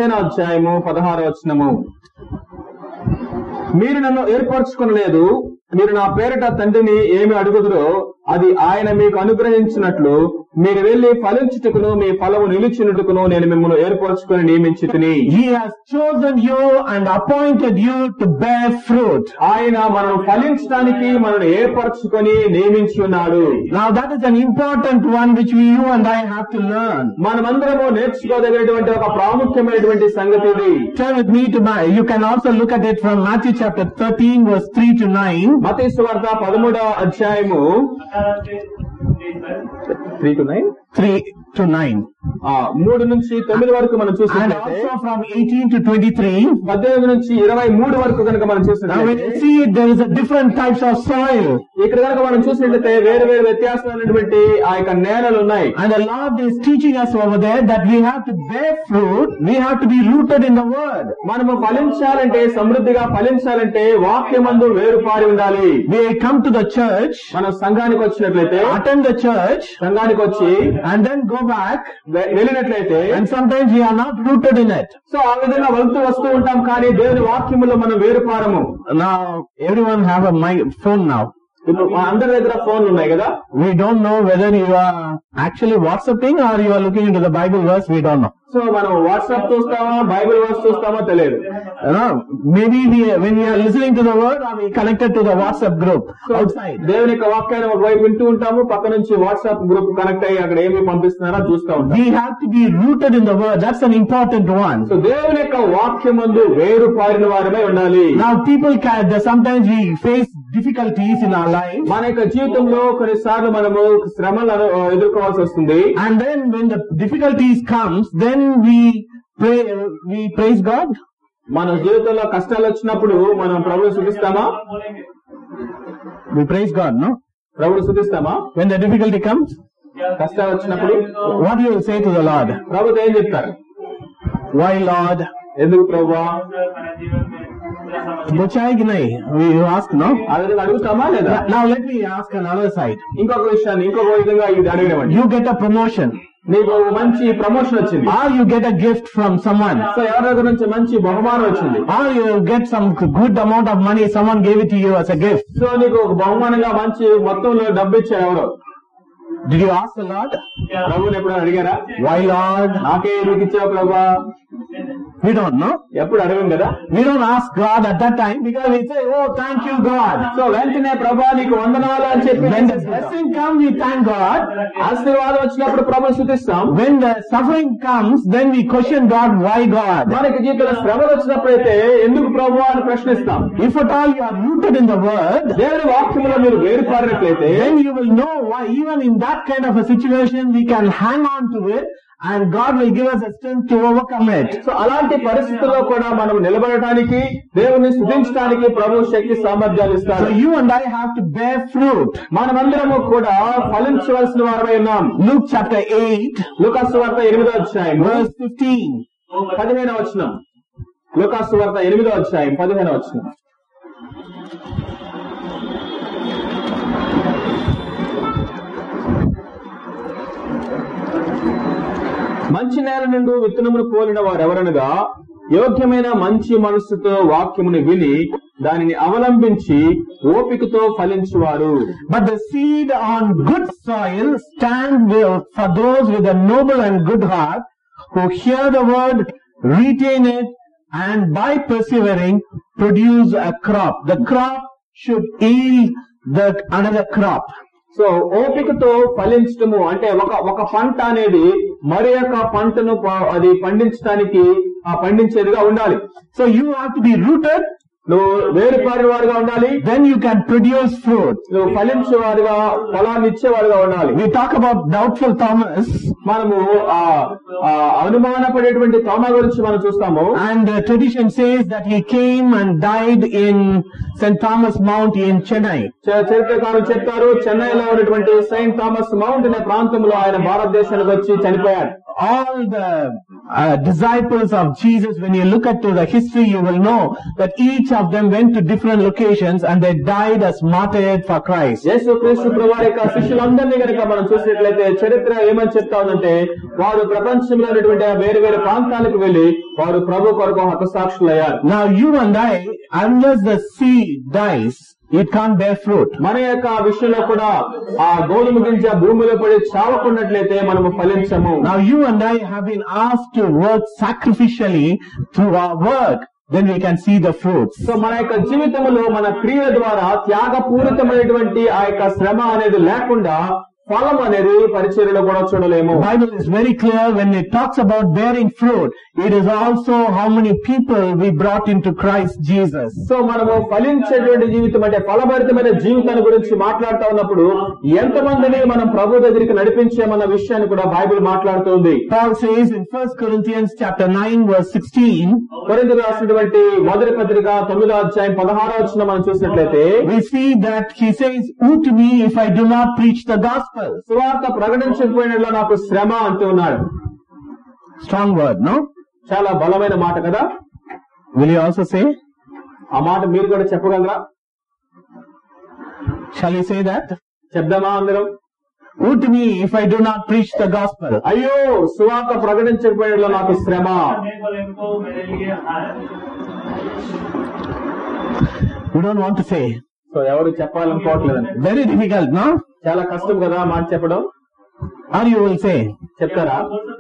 Speaker 2: 15వ. మీరు నన్ను ఏర్పరచుకొనలేదు, మీరు నా పేరిట తండ్రిని ఏమి అడుగుదురో అది ఆయన మీకు అనుగ్రహించినట్లు మీరు వెళ్లి ఫలించుటకును మీ ఫలము నిలిచినట్టుకును నేను మిమ్మల్ని ఏర్పరచుకొని నియమించితిని.
Speaker 1: He has chosen you and appointed you to bear fruit.
Speaker 2: ఆయన మనం ఫలించడానికి మనల్ని ఏర్పరచుకొని నియమించి ఉన్నాడు.
Speaker 1: Now that is an important one which you and I have to learn.
Speaker 2: మనమందరము నేర్చుకోదగినటువంటి ఒక ప్రాముఖ్యమైనటువంటి సంగతి ఇది.
Speaker 1: Turn with me to you can also look at it from Matthew chapter 13 verse 3 to 9.
Speaker 2: మత్తయి సువార్త 13వ 3 to 9.
Speaker 1: 3 to 9.
Speaker 2: 3 నుంచి 9 వరకు మనం
Speaker 1: And
Speaker 2: చూసినట్లయితే,
Speaker 1: also from 18 to 23.
Speaker 2: 18 నుంచి 23 వరకు కనుక మనం
Speaker 1: Now when you
Speaker 2: చూసినట్లయితే,
Speaker 1: see it, there is a different types of soil.
Speaker 2: ఇక్కడ కనుక మనం చూసినట్లయితే వేరు వేరు వ్యత్యాసమైనటువంటి ఆ యొక్క నేలలు ఉన్నాయి.
Speaker 1: And the Lord is teaching us over there that we have to bear fruit, we have to be rooted in the word.
Speaker 2: మనము ఫలించాలంటే, సమృద్ధిగా ఫలించాలంటే వాక్యమందు వేరుపారి ఉండాలి.
Speaker 1: We come to the church,
Speaker 2: మనం సంఘానికి వచ్చినట్లయితే,
Speaker 1: attend the church,
Speaker 2: సంఘానికి వచ్చి
Speaker 1: and then go back,
Speaker 2: వెళ్ళినట్లయితే,
Speaker 1: and sometimes we are not rooted in it.
Speaker 2: So ఆ విధంగా వెళ్తూ వస్తూ ఉంటాం, కానీ దేవుని వాక్యములో మనం వేరుపారము.
Speaker 1: Now everyone have a phone now.
Speaker 2: ఇప్పుడు మా అందరి దగ్గర ఫోన్లు ఉన్నాయి కదా.
Speaker 1: We don't know whether you are actually WhatsApping or you are looking into the Bible verse, we don't know.
Speaker 2: So మనం వాట్సాప్ చూస్తామా, బైబిల్ వర్స్ చూస్తామా తెలియదు.
Speaker 1: Maybe when we are listening to the word, are we connected to the WhatsApp group outside?
Speaker 2: దేవుని యొక్క వాక్యాన్ని ఒకవైపు వింటూ ఉంటాము, పక్క నుంచి వాట్సాప్ గ్రూప్ కనెక్ట్ అయ్యి అక్కడ ఏమి పంపిస్తున్నారో చూస్తూ ఉంటాం.
Speaker 1: We have to be rooted in the word. That's an important one.
Speaker 2: So దేవుని యొక్క వాక్యమందు వేరు పారిన వారమై ఉండాలి.
Speaker 1: Now people sometimes we face difficulties in our life.
Speaker 2: మన యొక్క జీవితంలో కొన్నిసార్లు మనము శ్రమలను ఎదుర్కోవాల్సి వస్తుంది.
Speaker 1: And then when the difficulties comes, then we praise God.
Speaker 2: మన జీవితంలో కష్టాలు వచ్చినప్పుడు మనం ప్రభువుని స్తుతిస్తామా?
Speaker 1: We praise God, no?
Speaker 2: ప్రభువుని స్తుతిస్తామా?
Speaker 1: When the difficulty comes,
Speaker 2: కష్టాలు వచ్చినప్పుడు
Speaker 1: what do you say to the Lord?
Speaker 2: ప్రభువుతో ఏం చెప్తారు?
Speaker 1: Why Lord?
Speaker 2: ఎందుకు ప్రభువా?
Speaker 1: Buchayegi nahi. You ask, no?
Speaker 2: ఆ విధంగా అడుగుతామా లేదా?
Speaker 1: Now let me ask another side.
Speaker 2: ఇంకొక విషయాన్ని ఇంకొక విధంగా ఇది అడిగినవండి.
Speaker 1: You get a promotion.
Speaker 2: నీకు మంచి ప్రమోషన్ వచ్చింది,
Speaker 1: or you get a gift from someone,
Speaker 2: so ఎవరి దగ్గర నుంచి మంచి బహుమానం వచ్చింది,
Speaker 1: or you get some good amount of money, someone gave it to you as a gift.
Speaker 2: So నీకు ఒక బహుమానంగా మంచి మొత్తంలో డబ్బు ఇచ్చారు ఎవరో.
Speaker 1: Did you ask the Lord?
Speaker 2: ప్రభువుని ఎప్పుడైనా అడిగారా?
Speaker 1: Why Lord?
Speaker 2: నాకే ఎందుకు ఇచ్చావు ప్రభువా?
Speaker 1: We don't know.
Speaker 2: ఎప్పుడు అడగం కదా.
Speaker 1: We don't ask God at that time because we say, oh, thank you, God.
Speaker 2: So వెంటనే ప్రభా నీకు వందనాలు అని చెప్పి
Speaker 1: When the blessing comes, we thank God.
Speaker 2: ఆశీర్వాదం వచ్చినప్పుడు ప్రభుని స్తుతిస్తాం.
Speaker 1: When the suffering comes, then we question God, why God?
Speaker 2: మనకి జీవితంలో శ్రమలు వచ్చినప్పుడైతే ఎందుకు ప్రభు అని ప్రశ్నిస్తాం.
Speaker 1: If at all you are rooted in the word,
Speaker 2: దేవుని వాక్యములో మీరు వేరుపారినట్లయితే
Speaker 1: then you will know why even in that kind of a situation we can hang on to it and God will give us a strength to overcome it.
Speaker 2: So అలాంటి పరిస్థితుల్లో కూడా మనం నిలబడటానికి దేవుని స్తుతించడానికి ప్రభు శక్తి సామర్థ్యాలు
Speaker 1: So
Speaker 2: ఇస్తారు.
Speaker 1: you and I have to bear fruit.
Speaker 2: మనమందరము కూడా ఫలించవలసిన వారమై ఉన్నాం.
Speaker 1: Luke chapter 8,
Speaker 2: లూకాసు వార్త 8వ అధ్యాయం
Speaker 1: verse 15.
Speaker 2: 15వ వచనం. లూకాసు వార్త 8వ అధ్యాయం 15వ వచనం. మంచి నేల నుండి విత్తనమును పోలిన వారెవరనగా యోగ్యమైన మంచి మనస్సుతో వాక్యమును విని దానిని అవలంబించి ఓపికతో ఫలించువారు.
Speaker 1: But the seed on good soil stands for those with a noble and good heart who hear the word, retain it, and by persevering produce a crop. The crop should yield another crop.
Speaker 2: So ఓపికతో ఫలించటము అంటే ఒక పంట అనేది మరి యొక్క పంటను అది పండించడానికి పండించేదిగా ఉండాలి.
Speaker 1: So you have to be rooted.
Speaker 2: నువ్వు వేరుపారిన వారుగా ఉండాలి.
Speaker 1: Then you can produce fruit.
Speaker 2: నువ్వు ఫలించేవారుగా ఫలాన్ని ఇచ్చేవారుగా ఉండాలి.
Speaker 1: We talk about doubtful Thomas.
Speaker 2: మనము అనుమానపడేటువంటి తోమా గురించి మనం చూస్తాము.
Speaker 1: And the tradition says that he came and died in St. Thomas Mount in Chennai.
Speaker 2: చరిత్రకారులు చెప్తారు చెన్నైలో ఉన్నటువంటి సెయింట్ థామస్ మౌంట్ అనే ప్రాంతంలో ఆయన భారతదేశానికి వచ్చి చనిపోయాడు.
Speaker 1: All the disciples of Jesus, when you look at the history, you will know that each of them went to different locations and they died as martyrs for Christ.
Speaker 2: యేసు క్రీస్తు ప్రభువారి యొక్క శిష్యులందరినీ కనుక మనం చూసినట్లయితే చరిత్ర ఏమని చెప్తా ఉందంటే వారు ప్రపంచంలో ఉన్నటువంటి వేరు వేరు ప్రాంతాలకు వెళ్లి వారు ప్రభు కొరకు హతసాక్షులయ్యారు.
Speaker 1: Now you and I, unless the seed dies, it can't bear fruit.
Speaker 2: మన యొక్క విషయంలో కూడా ఆ గోధుమ గింజ భూమిలో పడి చావకున్నట్లయితే మనము ఫలించము.
Speaker 1: Now you and I have been asked to work sacrificially through our work. Then we can see the fruits.
Speaker 2: So మన యొక్క జీవితంలో మన క్రియల ద్వారా త్యాగపూరితమైనటువంటి ఆ యొక్క శ్రమ అనేది లేకుండా ఫలం అనేది పరిచర్యలో కూడా చూడలేము.
Speaker 1: Bible is very clear when it talks about bearing fruit. It is also how many people we brought into Christ Jesus.
Speaker 2: So మనము ఫలించేటువంటి జీవితం అంటే ఫలభరితమైన జీవితాన్ని గురించి మాట్లాడుతూ ఉన్నప్పుడు ఎంతమందిని మనం ప్రభు దగ్గరికి నడిపించామన్న విషయాన్ని కూడా బైబిల్ మాట్లాడుతుంది.
Speaker 1: Paul says in 1 Corinthians chapter 9 verse 16.
Speaker 2: కొరింథీయులకు రాసినటువంటి మొదటి పత్రిక 9వ అధ్యాయం 16వ వచనం మనం చూసినట్లయితే
Speaker 1: we see that he says, "Who to me if I do not preach the gospel?"
Speaker 2: సువార్త ప్రకటించకపోయినట్లా నాకు శ్రమ అంటూ ఉన్నాడు.
Speaker 1: Strong word, no?
Speaker 2: చాలా బలమైన మాట కదా.
Speaker 1: Will you also say?
Speaker 2: ఆ మాట మీరు కూడా చెప్పగలరా?
Speaker 1: Shall we say that?
Speaker 2: చెప్దామా అందరం?
Speaker 1: Who to me if I do not preach the gospel?
Speaker 2: అయ్యో సువార్త ప్రకటించకపోయినట్లా నాకు శ్రమ.
Speaker 1: You don't want to say.
Speaker 2: So ఎవరు చెప్పాలనుకోవట్లేదండి.
Speaker 1: Very difficult, no?
Speaker 2: చాలా కష్టం కదా మాట చెప్పడం.
Speaker 1: Or you will say?
Speaker 2: చెప్తారా?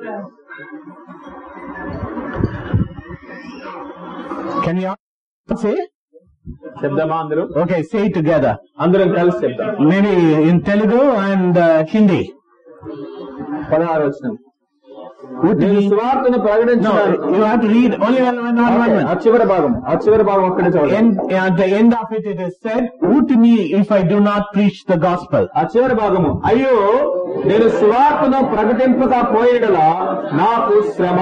Speaker 1: Can you all say?
Speaker 2: చెప్దామా అందరూ?
Speaker 1: Okay, say it together.
Speaker 2: అందరం కలిసి చెప్తాం.
Speaker 1: Maybe in Telugu and Hindi.
Speaker 2: 16వ వచనం.
Speaker 1: Who to
Speaker 2: నేను
Speaker 1: me?
Speaker 2: సువార్తను
Speaker 1: No,
Speaker 2: ప్రకటించాలి.
Speaker 1: you have to read only one.
Speaker 2: ఆ చివరి భాగం ఒక్కడే చదవండి.
Speaker 1: At the end of it, it is said, "Who to me if I do not preach the gospel?"
Speaker 2: ఆ చివరి భాగము అయ్యో నేను సువార్తను ప్రకటింపకపోయేలా నాకు శ్రమ.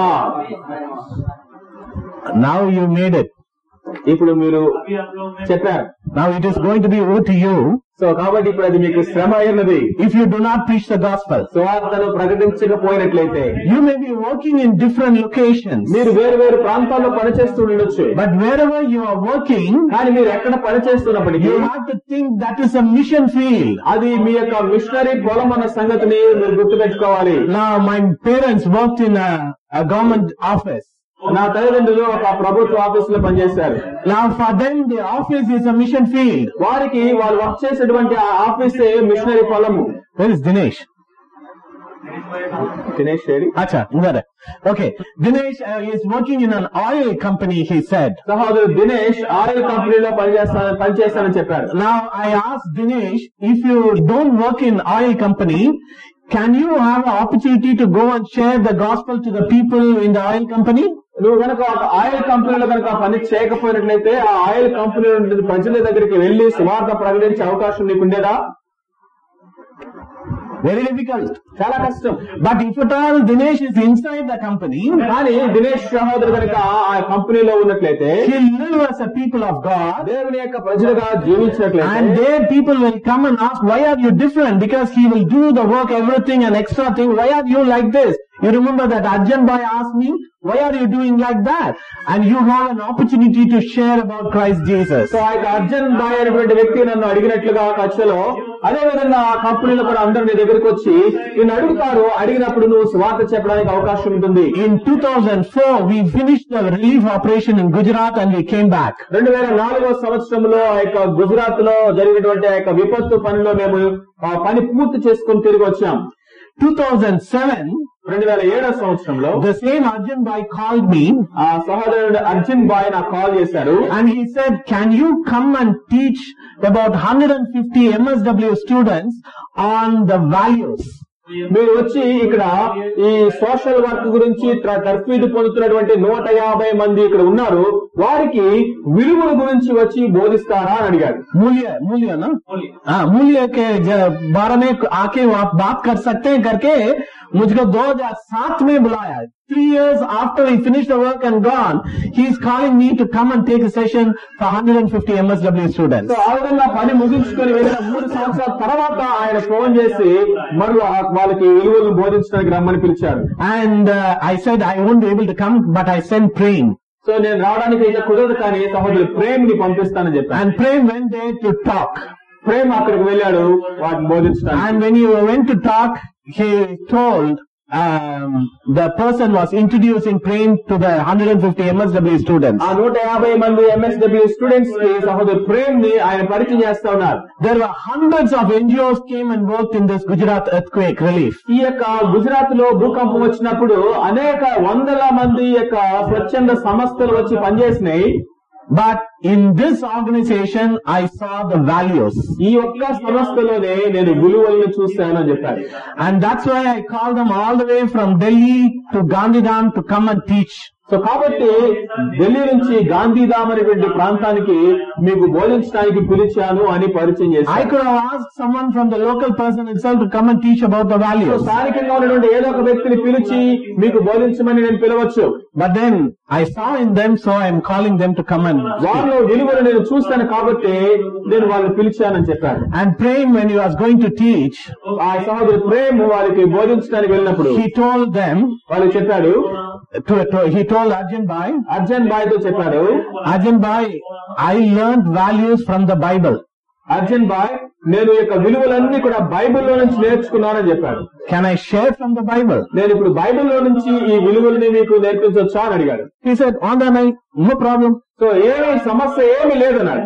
Speaker 1: Now you made it.
Speaker 2: ఇప్పుడు మీరు చెప్పారు.
Speaker 1: Now it is going to be who to you
Speaker 2: so కాబట్టి ఇప్పుడు అది మీకు శ్రమ అయినది.
Speaker 1: if you do not preach the gospel.
Speaker 2: సువార్తను ప్రకటించకపోయినట్లయితే
Speaker 1: You may be working in different locations,
Speaker 2: మీరు వేరు వేరు ప్రాంతాల్లో పనిచేస్తూ ఉండొచ్చు.
Speaker 1: but wherever you are working,
Speaker 2: కానీ మీరు ఎక్కడ పనిచేస్తున్నప్పటికీ
Speaker 1: you have to think that is a mission field.
Speaker 2: అది మీ యొక్క మిషనరీ పొలం అన్న సంగతిని మీరు గుర్తుపెట్టుకోవాలి.
Speaker 1: Now my parents worked in a government office.
Speaker 2: నా తల్లిదండ్రులు ఒక ప్రభుత్వ ఆఫీసులో పనిచేశారు.
Speaker 1: Now for them the office is a mission field.
Speaker 2: వారికి వాళ్ళు వర్క్ చేసేటువంటి ఆ ఆఫీసే మిషనరీ పొలము.
Speaker 1: Where is Dinesh?
Speaker 2: దినేష్ ఏడి?
Speaker 1: Acha, got it. Okay. Dinesh is working in an oil company, he said.
Speaker 2: సహోదరుడు దినేష్ ఆయిల్ కంపెనీలో పనిచేస్తానని చెప్పాడు.
Speaker 1: Now I asked Dinesh, if you don't work in oil company, can you have an opportunity to go and share the gospel to the people in the oil company?
Speaker 2: నువ్వు కనుక ఒక oil కంపెనీలో కనుక పని చేయకపోయినట్లయితే ఆ ఆయిల్ కంపెనీ ప్రజల దగ్గరికి వెళ్లి సువార్త ప్రకటించే అవకాశం నీకు ఉండేదా?
Speaker 1: Very difficult.
Speaker 2: చాలా కష్టం.
Speaker 1: But if at all Dinesh is inside the company,
Speaker 2: కానీ దినేష్ సహోదరు కనుక ఆ కంపెనీలో ఉన్నట్లయితే
Speaker 1: he'll live as a people of God,
Speaker 2: దేవుని యొక్క ప్రజలుగా జీవించినట్లయితే,
Speaker 1: and there people will come and ask, why are you different? Because he will do the work, everything and extra thing. Why are you like this? You remember that Arjun Bhai asked me, why are you doing like that? And you have an opportunity to share about Christ Jesus.
Speaker 2: So ఆ అర్జున్ బాయ్ అనేటువంటి వ్యక్తి నన్ను అడిగినట్లుగా కక్షలో, అదే విధంగా ఆ కంపెనీలో కూడా అందరూ నీ దగ్గరికి వచ్చి నిన్ను అడుగుతారు. అడిగినప్పుడు నువ్వు స్వార్థ చెప్పడానికి అవకాశం ఉంటుంది.
Speaker 1: In 2004, we finished the relief operation in Gujarat and we came back.
Speaker 2: 2004 సంవత్సరంలో ఆ యొక్క గుజరాత్ లో జరిగినటువంటి ఆ యొక్క విపత్తు పనిలో మేము ఆ పని పూర్తి చేసుకుని తిరిగి వచ్చాం.
Speaker 1: 2007,
Speaker 2: 2007 సంవత్సరంలో
Speaker 1: the same Arjun Bhai called me
Speaker 2: ఆ సహోదరుడు అర్జున్ బాయ్ నాకు కాల్ చేశాడు.
Speaker 1: and he said, can you come and teach about 150 MSW students on the values?
Speaker 2: మీరు వచ్చి ఇక్కడ ఈ సోషల్ వర్క్ గురించి తర్ఫీదు పొందుతున్నటువంటి 150 మంది ఇక్కడ ఉన్నారు, వారికి విలువల గురించి వచ్చి బోధిస్తారా అని అడిగాడు.
Speaker 1: मूल्य ना मूल्य के बारे में आके आप बात कर सकते हैं करके मुझको 2007 में बुलाया. 3 years after he finished the work and gone, he is calling me to come and take a session for 150 MSW students.
Speaker 2: So ఆ విధంగా పని ముగించుకొని వెళ్ళిన 3 సంవత్సరాల తర్వాత ఆయన ఫోన్ చేసి మరో వాళ్ళకి విలువలను బోధించడానికి రమ్మని పిలిచాడు.
Speaker 1: And I said I won't be able to come, but I sent Prem.
Speaker 2: So నేను రావడానికి అయితే కుదరదు, కానీ సహోదరుడు ప్రేమ్ ని పంపిస్తానని చెప్పాను.
Speaker 1: And Prem went there to talk.
Speaker 2: Prem అక్కడికి వెళ్ళాడు వాటిని బోధించడానికి.
Speaker 1: And when he went to talk, he told the person was introducing Prem to the 150 MSW students.
Speaker 2: ఆ 150 మంది MSW స్టూడెంట్స్ కి సహోదరు ప్రేమ్ ని ఆయన పరిచయం చేస్తా ఉన్నారు.
Speaker 1: There were hundreds of NGOs came and worked in this Gujarat earthquake relief.
Speaker 2: ఈ యొక్క గుజరాత్ లో భూకంపం వచ్చినప్పుడు అనేక వందల మంది యొక్క స్వచ్ఛంద సంస్థలు వచ్చి పనిచేసినాయి.
Speaker 1: But in this organization, I saw the values.
Speaker 2: ఈ ఒక్క సంస్థలోనే నేను విలువలను చూశాను అని చెప్పారు.
Speaker 1: And that's why I called them all the way from Delhi to Gandhidham to come and teach.
Speaker 2: So కాబట్టి ఢిల్లీ నుంచి గాంధీధామ్ అనేటువంటి ప్రాంతానికి మీకు బోధించడానికి పిలిచాను అని పరిచయం
Speaker 1: I
Speaker 2: చేశాను.
Speaker 1: could have asked someone from the local person itself to come and teach about the
Speaker 2: so
Speaker 1: values.
Speaker 2: స్థానికంగా ఉన్నటువంటి ఏదో ఒక వ్యక్తిని పిలిచి మీకు బోధించమని నేను పిలవచ్చు.
Speaker 1: But then I saw in them, so I am calling them to come and speak.
Speaker 2: వాళ్ళు విలువలు నేను చూస్తాను కాబట్టి నేను వాళ్ళని పిలిచానని చెప్పాను.
Speaker 1: And Prem, when he was going to teach,
Speaker 2: ఆ సహోదరు ప్రేమ్ వారికి బోధించడానికి వెళ్ళినప్పుడు
Speaker 1: he told them,
Speaker 2: వాళ్ళు చెప్పాడు,
Speaker 1: he told Arjun Bhai,
Speaker 2: Arjun Bhai తో చెప్పాడు,
Speaker 1: Arjun Bhai, I learned values from the Bible.
Speaker 2: Arjun Bhai నేను యొక్క విలువలన్నీ కూడా బైబిల్లో నుంచి నేర్చుకున్నానని చెప్పాడు.
Speaker 1: Can I share from the Bible?
Speaker 2: నేను ఇప్పుడు బైబిల్లో నుంచి ఈ విలువల్ని మీకు నేర్పించవచ్చా అని అడిగాడు.
Speaker 1: He said, on the night, no problem.
Speaker 2: So ఏమీ సమస్య ఏమీ లేదన్నాడు.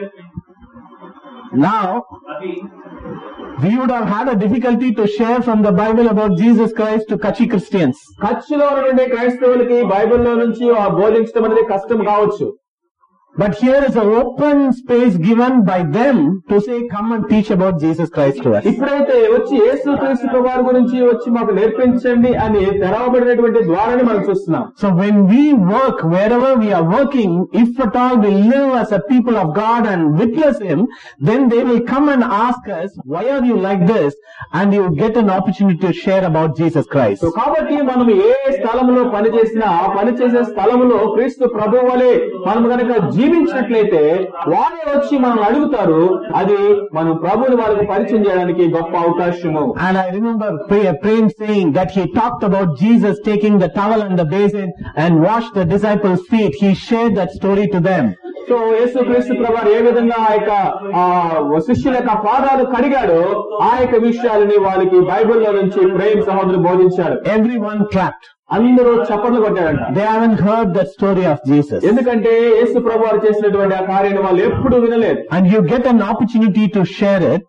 Speaker 1: Now, we would have had a difficulty to share from the Bible about Jesus Christ to Kachi Christians.
Speaker 2: కచ్చిలో ఉన్నటువంటి క్రైస్తవులకి బైబిల్లో నుంచి బోధించడం అనేది కష్టం కావచ్చు.
Speaker 1: But here is an open space given by them to say, come and teach about Jesus Christ to us.
Speaker 2: ఇప్పుడైతే వచ్చి యేసుక్రీస్తు ప్రభువారి గురించి వచ్చి మాకు నేర్పించండి అని తెరవబడినటువంటి ద్వారాన్ని మనం చూస్తున్నాం.
Speaker 1: So when we work, wherever we are working, if at all we live as a people of God and witness Him, then they will come and ask us, why are you like this? And you get an opportunity to share about Jesus Christ.
Speaker 2: So కాబట్టి మనం ఏ స్థలంలో పనిచేసినా ఆ పనిచేసే స్థలంలో క్రీస్తు ప్రభువు వలె మనం కనుక జీవించినట్లయితే వారే వచ్చి మనం అడుగుతారు. అది మనం ప్రభువుని వాళ్ళకి పరిచయం చేయడానికి గొప్ప అవకాశము.
Speaker 1: And I remember Prem saying that he talked about Jesus taking the towel and the basin and washed the disciples' feet. He shared that story to them.
Speaker 2: So యేసుక్రీస్తు ప్రభువు ఏ విధంగా ఆ యొక్క శిష్యుల యొక్క పాదాలు కడిగాడో ఆ యొక్క విషయాలని వాళ్ళకి బైబిల్లో నుంచి ప్రేమ్ సహోదరుడు బోధించాడు.
Speaker 1: Everyone clapped.
Speaker 2: అందరూ చప్పట్లు కొట్టారంట.
Speaker 1: They haven't heard the story of Jesus.
Speaker 2: ఎందుకంటే యేసు ప్రభువు చేసినటువంటి ఆ కార్యాన్ని వాళ్ళు ఎప్పుడు వినలేదు.
Speaker 1: And you get an opportunity to share it.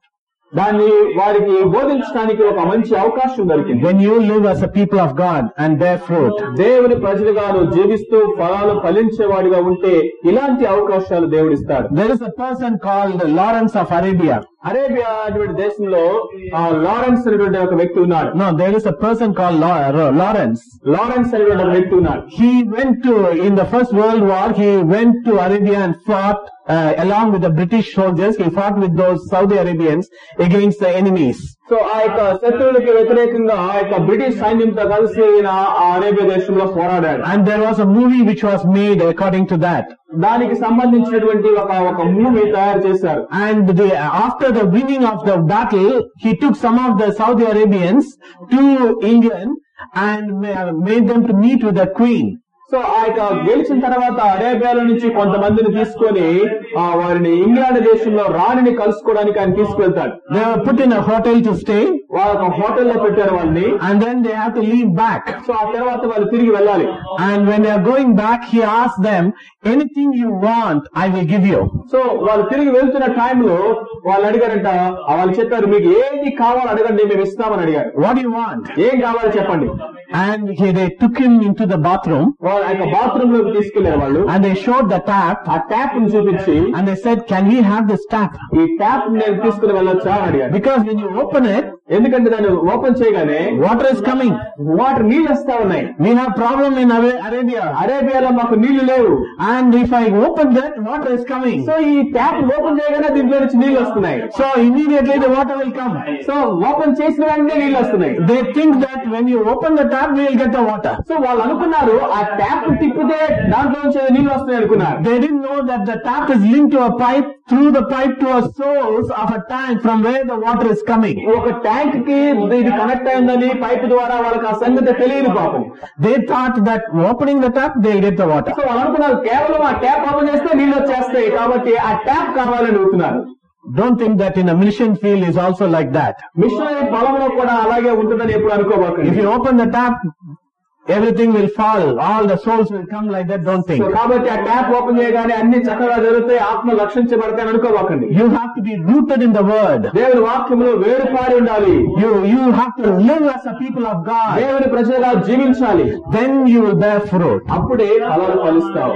Speaker 2: దాన్ని వారికి బోధించడానికి ఒక మంచి అవకాశం దొరికింది.
Speaker 1: When you live as a people of God and bear fruit,
Speaker 2: దేవుని ప్రజలుగా నువ్వు జీవిస్తూ ఫలాలు ఫలించేవాడిగా ఉంటే ఇలాంటి అవకాశాలు దేవుడిస్తాడు.
Speaker 1: there is a person called Lawrence of Arabia.
Speaker 2: Arabia అటువంటి దేశంలో లారెన్స్ అనేటువంటి ఒక వ్యక్తి ఉన్నాడు.
Speaker 1: No, there is a person called Lawrence.
Speaker 2: Lawrence అనేటువంటి ఒక వ్యక్తి ఉన్నాడు.
Speaker 1: He went to, in the First World War, he went to Arabia and fought along with the British soldiers. He fought with those Saudi Arabians against the enemies.
Speaker 2: So ఆ యొక్క శత్రువులకి వ్యతిరేకంగా ఆ యొక్క British సైన్యంతో కలిసి ఆ అరేబియా దేశంలో పోరాడాడు.
Speaker 1: And there was a movie which was made according to that.
Speaker 2: దానికి సంబంధించినటువంటి ఒక మూవీ తయారు చేశారు.
Speaker 1: And after the winning of the battle, he took some of the Saudi Arabians to England and made them to meet with the Queen.
Speaker 2: So ఆ యొక్క గెలిచిన తర్వాత అరేబియాలో నుంచి కొంతమందిని తీసుకొని వారిని ఇంగ్లాండ్ దేశంలో రాణిని కలుసుకోవడానికి ఆయన తీసుకువెళ్తాడు.
Speaker 1: They were put in a hotel to stay.
Speaker 2: వాళ్ళ ఒక హోటల్లో పెట్టారు వాళ్ళని.
Speaker 1: And then they have to leave back.
Speaker 2: So ఆ తర్వాత వాళ్ళు తిరిగి వెళ్ళాలి.
Speaker 1: And when they are going back, he asked them, anything you want, I will give you.
Speaker 2: So వాళ్ళు తిరిగి వెళ్తున్న టైంలో వాళ్ళు అడిగారంట, వాళ్ళు చెప్పారు మీకు ఏది కావాలో అడగండి మేము ఇస్తామని అడిగారు.
Speaker 1: What do you want?
Speaker 2: ఏం కావాలో చెప్పండి.
Speaker 1: And they took him into the bathroom.
Speaker 2: వాళ్ళు ఆ యొక్క బాత్రూమ్ లోకి తీసుకెళ్లారు వాళ్ళు.
Speaker 1: And they showed the tap.
Speaker 2: ఆ ట్యాప్ ని చూపించి
Speaker 1: And they said, can we have this tap?
Speaker 2: ఈ ట్యాప్ నేను తీసుకుని వెళ్ళొచ్చా అని అడిగారు.
Speaker 1: Because when you open it,
Speaker 2: ఎందుకంటే దాన్ని ఓపెన్ చేయగానే
Speaker 1: water is coming.
Speaker 2: వాటర్ నీళ్ళు వస్తా ఉన్నాయి.
Speaker 1: We have problem in Arabia.
Speaker 2: అరేబియాలో మాకు నీళ్లు లేవు.
Speaker 1: And if I open that, water is coming.
Speaker 2: So ఈ ట్యాప్ ఓపెన్ చేయగానే దీంట్లో నుంచి నీళ్లు వస్తున్నాయి.
Speaker 1: So immediately the water will come.
Speaker 2: So open చేసిన వెంటనే నీళ్లు వస్తున్నాయి.
Speaker 1: They think that when you open the tap, we will get the water.
Speaker 2: So వాళ్ళు అనుకున్నారు ఆ ట్యాప్ తిప్పితే దాంట్లో నుంచి నీళ్లు వస్తున్నాయి అనుకున్నారు.
Speaker 1: They didn't know that the tap is linked to a pipe, through the pipe to a source of a tank from where the water is coming.
Speaker 2: ఒక ట్యాంక్ కి ఇది కనెక్ట్ అయిందని పైప్ ద్వారా వాళ్ళకి ఆ సంగతి తెలియదు పాపం.
Speaker 1: They thought that opening the tap, they will get the water.
Speaker 2: So వాళ్ళు అనుకున్నారు కేవలం ఆ ట్యాప్ ఓపెన్ చేస్తే నీళ్లు వచ్చేస్తాయి కాబట్టి ఆ ట్యాప్ కావాలని అడుగుతున్నారు.
Speaker 1: Don't think that in a mission field is also like that.
Speaker 2: Missionary పొలంలో కూడా అలాగే ఉంటుందని ఎప్పుడు అనుకోబాకండి.
Speaker 1: If you open the tap, everything will fall. All the souls will come like that. Don't think.
Speaker 2: So కాబట్టి ఆ ట్యాప్ ఓపెన్ చేయగానే అన్ని చక్కగా జరుగుతాయి, ఆత్మ రక్షించబడతాయని అనుకోబాకండి.
Speaker 1: You have to be rooted in the word.
Speaker 2: దేవుని వాక్యంలో వేరుపాడి ఉండాలి.
Speaker 1: You have to live as a people of God.
Speaker 2: దేవుని ప్రజలుగా జీవించాలి.
Speaker 1: Then you will bear fruit.
Speaker 2: అప్పుడే ఫలాలు ఫలిస్తావు.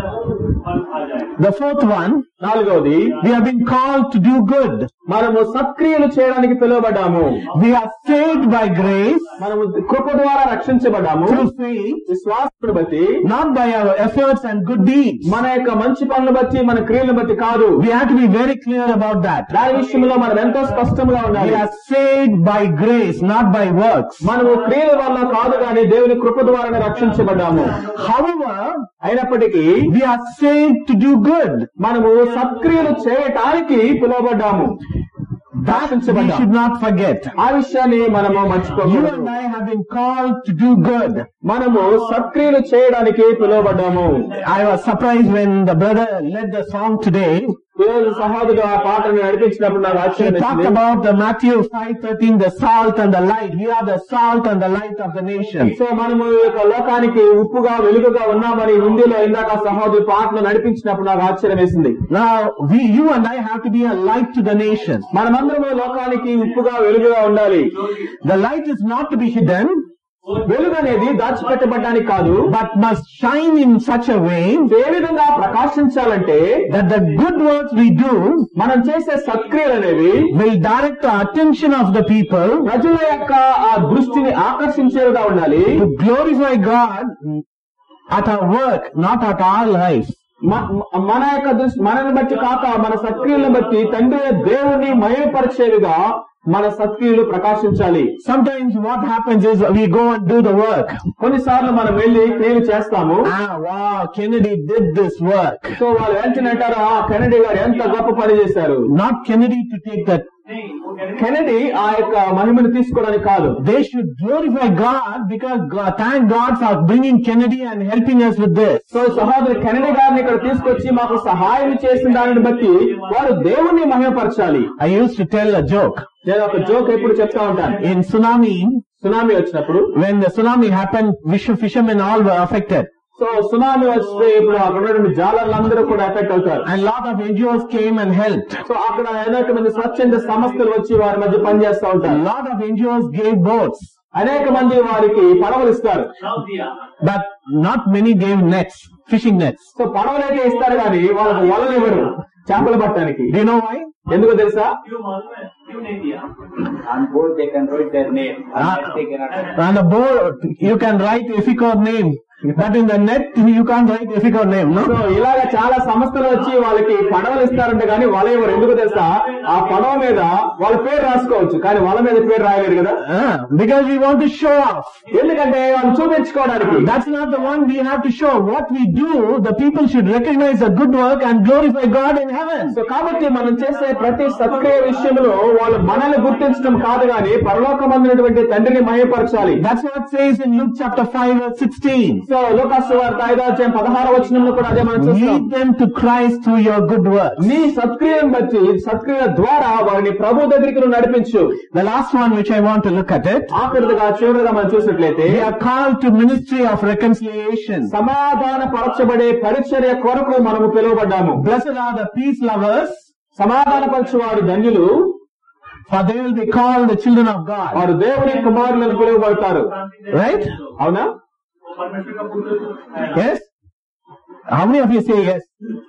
Speaker 1: The fourth one,
Speaker 2: నాలుగవది,
Speaker 1: we have been called to do good.
Speaker 2: మనము సత్క్రియలు చేయడానికి పిలువబడ్డాము.
Speaker 1: We are saved by grace,
Speaker 2: మనము కృప ద్వారా రక్షించబడ్డాము.
Speaker 1: through faith,
Speaker 2: విశ్వాసమును బట్టి,
Speaker 1: not by our efforts and good deeds.
Speaker 2: మన యొక్క మంచి పనులు బట్టి, మన క్రియలను బట్టి కాదు.
Speaker 1: We have to be very clear about that.
Speaker 2: దాని విషయంలో మనం ఎంతో స్పష్టంగా
Speaker 1: We
Speaker 2: ఉండాలి.
Speaker 1: are saved by grace, not by works.
Speaker 2: మనము క్రియల వల్ల కాదు కానీ దేవుని కృప ద్వారానే రక్షించబడ్డాము.
Speaker 1: However,
Speaker 2: అయినప్పటికీ
Speaker 1: we are saved to do good.
Speaker 2: మనము సత్క్రియలు చేయటానికి పిలువబడ్డాము.
Speaker 1: That we should not forget.
Speaker 2: ఆ విషయాన్ని మనము
Speaker 1: You
Speaker 2: మర్చిపోకూడదు.
Speaker 1: and I have been called to do good.
Speaker 2: మనము సత్క్రియలు చేయడానికి పిలువబడ్డాము.
Speaker 1: I was surprised when the brother led the song today.
Speaker 2: ఈ రోజు సహోదరుడు ఆ పాటను నడిపించినప్పుడు నాకు
Speaker 1: He
Speaker 2: ఆశ్చర్యం
Speaker 1: talked
Speaker 2: వేసింది.
Speaker 1: about the Matthew 5:13, the salt and the light. We are the salt and the light of the nation.
Speaker 2: So మనము ఈ యొక్క లోకానికి ఉప్పుగా వెలుగుగా ఉన్నామని హిందీలో ఇందాక సహోదరు పాటను నడిపించినప్పుడు నాకు ఆశ్చర్యం వేసింది.
Speaker 1: Now, you and I have to be a light to the nation.
Speaker 2: మనమందరము లోకానికి ఉప్పుగా వెలుగుగా ఉండాలి.
Speaker 1: The light is not to be hidden,
Speaker 2: వెలుగు అనేది దాచిపెట్టబడ్డానికి కాదు,
Speaker 1: but must shine in such a way
Speaker 2: ఏ విధంగా ప్రకాశించాలంటే
Speaker 1: that the good works we do
Speaker 2: మనం చేసే సత్క్రియలు అనేవి
Speaker 1: will direct the attention of the people
Speaker 2: ప్రజల యొక్క ఆ దృష్టిని ఆకర్షించేవిగా ఉండాలి.
Speaker 1: to glorify God at our work, not at our life.
Speaker 2: మన యొక్క దృష్టి మనల్ని బట్టి కాక మన సత్క్రియలను బట్టి తండ్రి దేవుని మహిమపరిచేవిగా మన సత్క్రియలు ప్రకాశించాలి.
Speaker 1: Sometimes what happens is we go and do the work.
Speaker 2: కొన్నిసార్లు మనం వెళ్లి క్రియలు చేస్తాము.
Speaker 1: Wow, Kennedy did this work.
Speaker 2: So వాళ్ళు వెంటనే అంటారు, కెనడీ గారు ఎంత గొప్ప పని చేశారు.
Speaker 1: Not Kennedy to take that.
Speaker 2: Kennedy ఆ యొక్క మహిమను తీసుకోవడానికి కాదు.
Speaker 1: They should glorify God because thank God for bringing Kennedy and helping us with this.
Speaker 2: So సహోదరు కెనడీ గారిని ఇక్కడ తీసుకొచ్చి మాకు సహాయం చేసిన దానిని బట్టి వారు దేవుణ్ణి మహిమపరచాలి.
Speaker 1: I used to tell a joke.
Speaker 2: నేను ఒక జోక్ ఎప్పుడు చెప్తా ఉంటాను.
Speaker 1: In సునామీ
Speaker 2: వచ్చినప్పుడు,
Speaker 1: when the tsunami happened, fishermen all were affected.
Speaker 2: So tsunami వస్తే ఇప్పుడు అక్కడ ఉన్నటువంటి జాలర్లందరూ కూడా ఎఫెక్ట్ అవుతారు.
Speaker 1: And lot of NGOs came and helped.
Speaker 2: So అక్కడ అనేక మంది స్వచ్ఛంద సంస్థలు వచ్చి వారి మధ్య పనిచేస్తూ ఉంటారు.
Speaker 1: Lot of NGOs gave boats.
Speaker 2: అనేక మంది వారికి పడవలు ఇస్తారు.
Speaker 1: But not many gave nets, fishing nets.
Speaker 2: So పడవలైతే ఇస్తారు కానీ వాళ్ళకి వలలు ఇవ్వరు చేపలు పట్టడానికి.
Speaker 1: Do you know why?
Speaker 2: ఎందుకు తెలుసా?
Speaker 3: On board they can write their name. They cannot.
Speaker 1: On the board you can write Epicor name, but in the net you can't write Epicor name,
Speaker 2: so
Speaker 1: no?
Speaker 2: ఇలాగ చాలా సంస్థలు వచ్చి వాళ్ళకి పడవలు ఇస్తారంటే కానీ వల ఇవ్వరు. ఎందుకు తెలుసా? ఆ పడవ మీద వాళ్ళ పేరు రాసుకోవచ్చు కానీ వల మీద పేరు రాయలేరు కదా.
Speaker 1: Because we want to show off.
Speaker 2: ఎందుకంటే వాళ్ళు చూపించుకోవడానికి.
Speaker 1: That's not the one we have to show. What we do, the people should recognize the good work and glorify God in heaven.
Speaker 2: So కాబట్టి మనం చేసే ప్రతి సత్క్రియ విషయంలో వాళ్ళు మనల్ని గుర్తించడం కాదు కానీ పరలోకమందునటువంటి తండ్రిని మహిమపరచాలి.
Speaker 1: That's what it says in Luke chapter 5 verse 16.
Speaker 2: So లూకాసు సువార్త 5వ అధ్యాయం 16వ వచనంలో కూడా అదే మనం చూస్తాం.
Speaker 1: Lead them to Christ through your good works.
Speaker 2: నీ సత్క్రియను బట్టి సత్క్రియ ద్వారా వారిని ప్రభు దగ్గరికి నువ్వు నడిపించు.
Speaker 1: The last one which I want to look at it,
Speaker 2: చివరిగా మనం చూసినట్లయితే
Speaker 1: we are called to ministry of reconciliation.
Speaker 2: సమాధాన పరచబడే పరిచర్య కొరకు మనము పిలువబడ్డాము.
Speaker 1: Blessed are the peace lovers,
Speaker 2: సమాధాన పరచువారు ధన్యులు,
Speaker 1: for they will be called the children of God.
Speaker 2: వారు దేవుని కుమారులను పిలువబడతారు.
Speaker 1: Right?
Speaker 2: అవునా?
Speaker 1: Yes? How many of you say yes?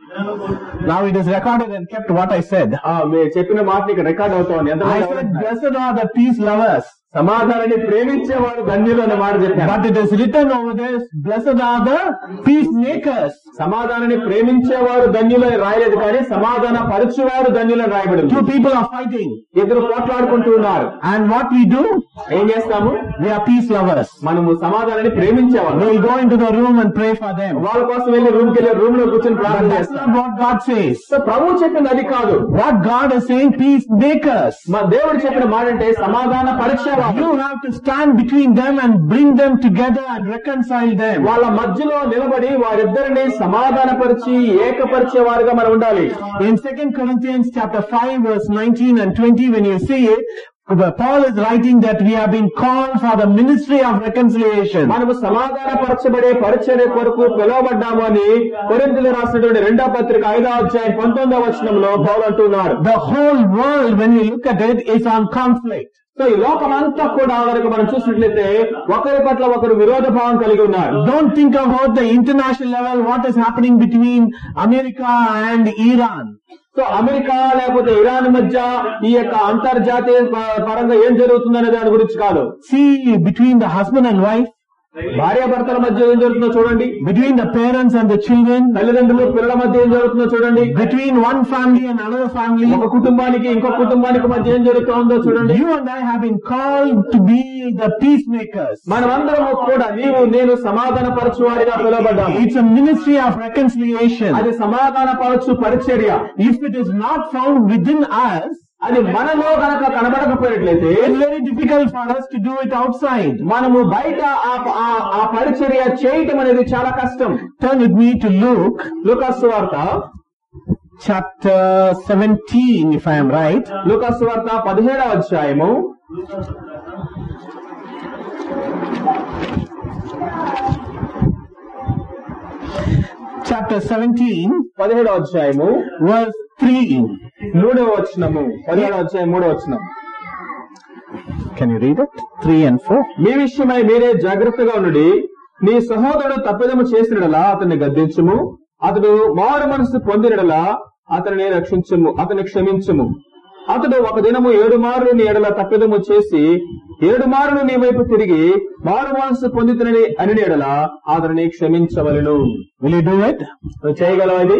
Speaker 1: Now it is recorded and kept what I said.
Speaker 2: మీరు చెప్పిన మాట ఇక్కడ రికార్డ్ అవుతామని
Speaker 1: I
Speaker 2: ఎంతమంది
Speaker 1: said,
Speaker 2: ఎవరంటున్నారు?
Speaker 1: blessed are the peace lovers.
Speaker 2: సమాధానాన్ని ప్రేమించేవాడు ధన్యులు అన్న మాట చెప్పారు.
Speaker 1: But it is written over there, blessed are the peacemakers.
Speaker 2: సమాధానాన్ని ప్రేమించేవారు ధన్యులు అని రాయలేదు కానీ సమాధాన పరచువారు ధన్యులు అని రాయబడింది.
Speaker 1: Two people are fighting.
Speaker 2: ఇద్దరు పోట్లాడుకుంటూ ఉన్నారు.
Speaker 1: And what we do?
Speaker 2: ఏం చేస్తాము?
Speaker 1: We are peace lovers.
Speaker 2: మనము సమాధానాన్ని ప్రేమించేవాళ్ళు.
Speaker 1: We go into the room and pray for them.
Speaker 2: వాళ్ళ కోసం వెళ్ళి రూమ్ లో కూర్చొని
Speaker 1: But
Speaker 2: ప్రార్థన
Speaker 1: that's
Speaker 2: చేస్తాం.
Speaker 1: not what God says.
Speaker 2: So ప్రభు చెప్పింది అది కాదు.
Speaker 1: What God is saying, peacemakers.
Speaker 2: మా దేవుడు చెప్పిన మాట అంటే సమాధాన పరీక్ష.
Speaker 1: You have to stand between them and bring them together and reconcile them.
Speaker 2: వాళ్ళ మధ్యలో నిలబడి వారిద్దరిని సమాధానపరిచి ఏకపరిచే వారుగా మనం ఉండాలి.
Speaker 1: In 2 Corinthians chapter 5 verse 19 and 20, when you see it, Paul is writing that we have been called for the ministry of reconciliation.
Speaker 2: మనము సమాధానపరచబడే పరిచర్య కొరకు పిలువబడ్డాము అని కొరింథీయులకు రాసినటువంటి 2వ పత్రిక 5వ అధ్యాయం 19వ వచనంలో పౌలు అంటున్నాడు.
Speaker 1: The whole world, when you look at it, is on conflict.
Speaker 2: So ఈ లోకమంతా కూడా వరకు మనం చూసినట్లయితే ఒకరి పట్ల ఒకరు విరోధ భావం కలిగి ఉన్నారు.
Speaker 1: Don't think about the international level, what is happening between America and Iran.
Speaker 2: So America లేకపోతే ఇరాన్ మధ్య ఈ యొక్క అంతర్జాతీయ పరంగా ఏం జరుగుతుందనే దాని గురించి కాదు.
Speaker 1: See, between the husband and wife,
Speaker 2: భార్యాభర్తల మధ్య ఏం జరుగుతుందో చూడండి.
Speaker 1: between the parents and the children,
Speaker 2: తల్లిదండ్రులు పిల్లల మధ్య ఏం జరుగుతుందో చూడండి.
Speaker 1: between one family and another family.
Speaker 2: ఒక కుటుంబానికి ఇంకొక కుటుంబానికి మధ్య ఏం జరుగుతుందో చూడండి.
Speaker 1: You and I have been called to be the peacemakers.
Speaker 2: మనమందరము కూడా నీవు నేను సమాధాన పరచువారిగా పిలువబడ్డాము.
Speaker 1: It's a ministry of reconciliation.
Speaker 2: అది సమాధాన పరచు పరిచర్య.
Speaker 1: If it is not found within us,
Speaker 2: అది మనలో గనక కనబడకపోయినట్లయితే
Speaker 1: it's very difficult for us to do it outside.
Speaker 2: మనము బయట ఆ పరిచర్య చేయటం అనేది చాలా కష్టం.
Speaker 1: Turn with me to Luke
Speaker 2: లూకాసు సువార్త
Speaker 1: chapter 17, if I am right.
Speaker 2: లూకాసు సువార్త 17వ అధ్యాయము
Speaker 1: Chapter 17,
Speaker 2: 17వ అధ్యాయము
Speaker 1: verse 3.
Speaker 2: 3వ వచనము. 17వ అధ్యాయం 3వ వచనం.
Speaker 1: Can you read it? 3 and 4.
Speaker 2: మీ విషయమై మీరే జాగ్రత్తగా ఉండి నీ సహోదరుడు తప్పిదము చేసినడలా అతన్ని గద్దించుము. అతడు మారు మనసు పొందినడలా అతన్ని క్షమించుము. అతడు ఒక దినము 7 మార్లు నీ ఎడల తప్పిదము చేసి 7 మార్లు నీ వైపు తిరిగి మారు మనసు పొందుతున్నని అని ఎడల అతనిని క్షమించవలెను.
Speaker 1: Will you do it?
Speaker 2: నువ్వు చేయగలవా ఇది?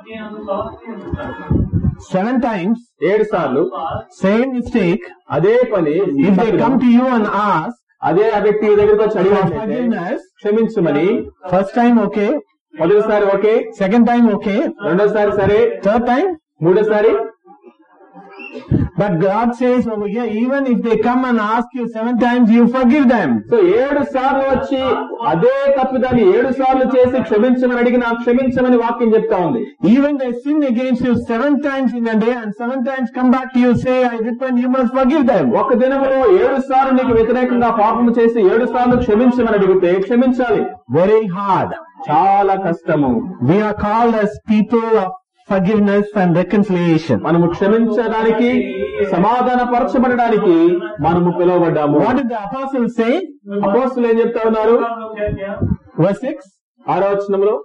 Speaker 1: 7 times,
Speaker 2: 7 సార్లు
Speaker 1: same mistake.
Speaker 2: అదే పని.
Speaker 1: If they come to you and ask
Speaker 2: అదే ఆ వ్యక్తి దగ్గరకు వచ్చి
Speaker 1: for
Speaker 2: అడిగినట్లయితే
Speaker 1: forgiveness,
Speaker 2: క్షమించమని.
Speaker 1: first time okay,
Speaker 2: మొదటిసారి ఓకే,
Speaker 1: second time okay,
Speaker 2: రెండోసారి సరే,
Speaker 1: third time.
Speaker 2: మూడోసారి.
Speaker 1: But God says over here, even if they come and ask you 7 times, you forgive them.
Speaker 2: So 7 సార్లు వచ్చి అదే తప్పిదాన్ని 7 సార్లు చేసి క్షమించమని అడిగినా క్షమించమని వాక్యం చెప్తా ఉంది.
Speaker 1: Even they sin against you 7 times in a day and 7 times come back to you, say, I repent, you must forgive them.
Speaker 2: ఒక దినములో 7 సార్లు నీకు వ్యతిరేకంగా పాపము చేసి 7 సార్లు క్షమించమని అడిగితే క్షమించాలి.
Speaker 1: Very hard.
Speaker 2: చాలా కష్టము.
Speaker 1: We are called as people of forgiveness and reconciliation.
Speaker 2: మనము క్షమించడానికి, సమాధాన పరచబడడానికి మనము పిలువబడ్డాము.
Speaker 1: What did the apostles say?
Speaker 2: అపోస్తలులు ఏం చెప్తా ఉన్నారు?
Speaker 1: Verse 6.
Speaker 2: 6వ వచనంలో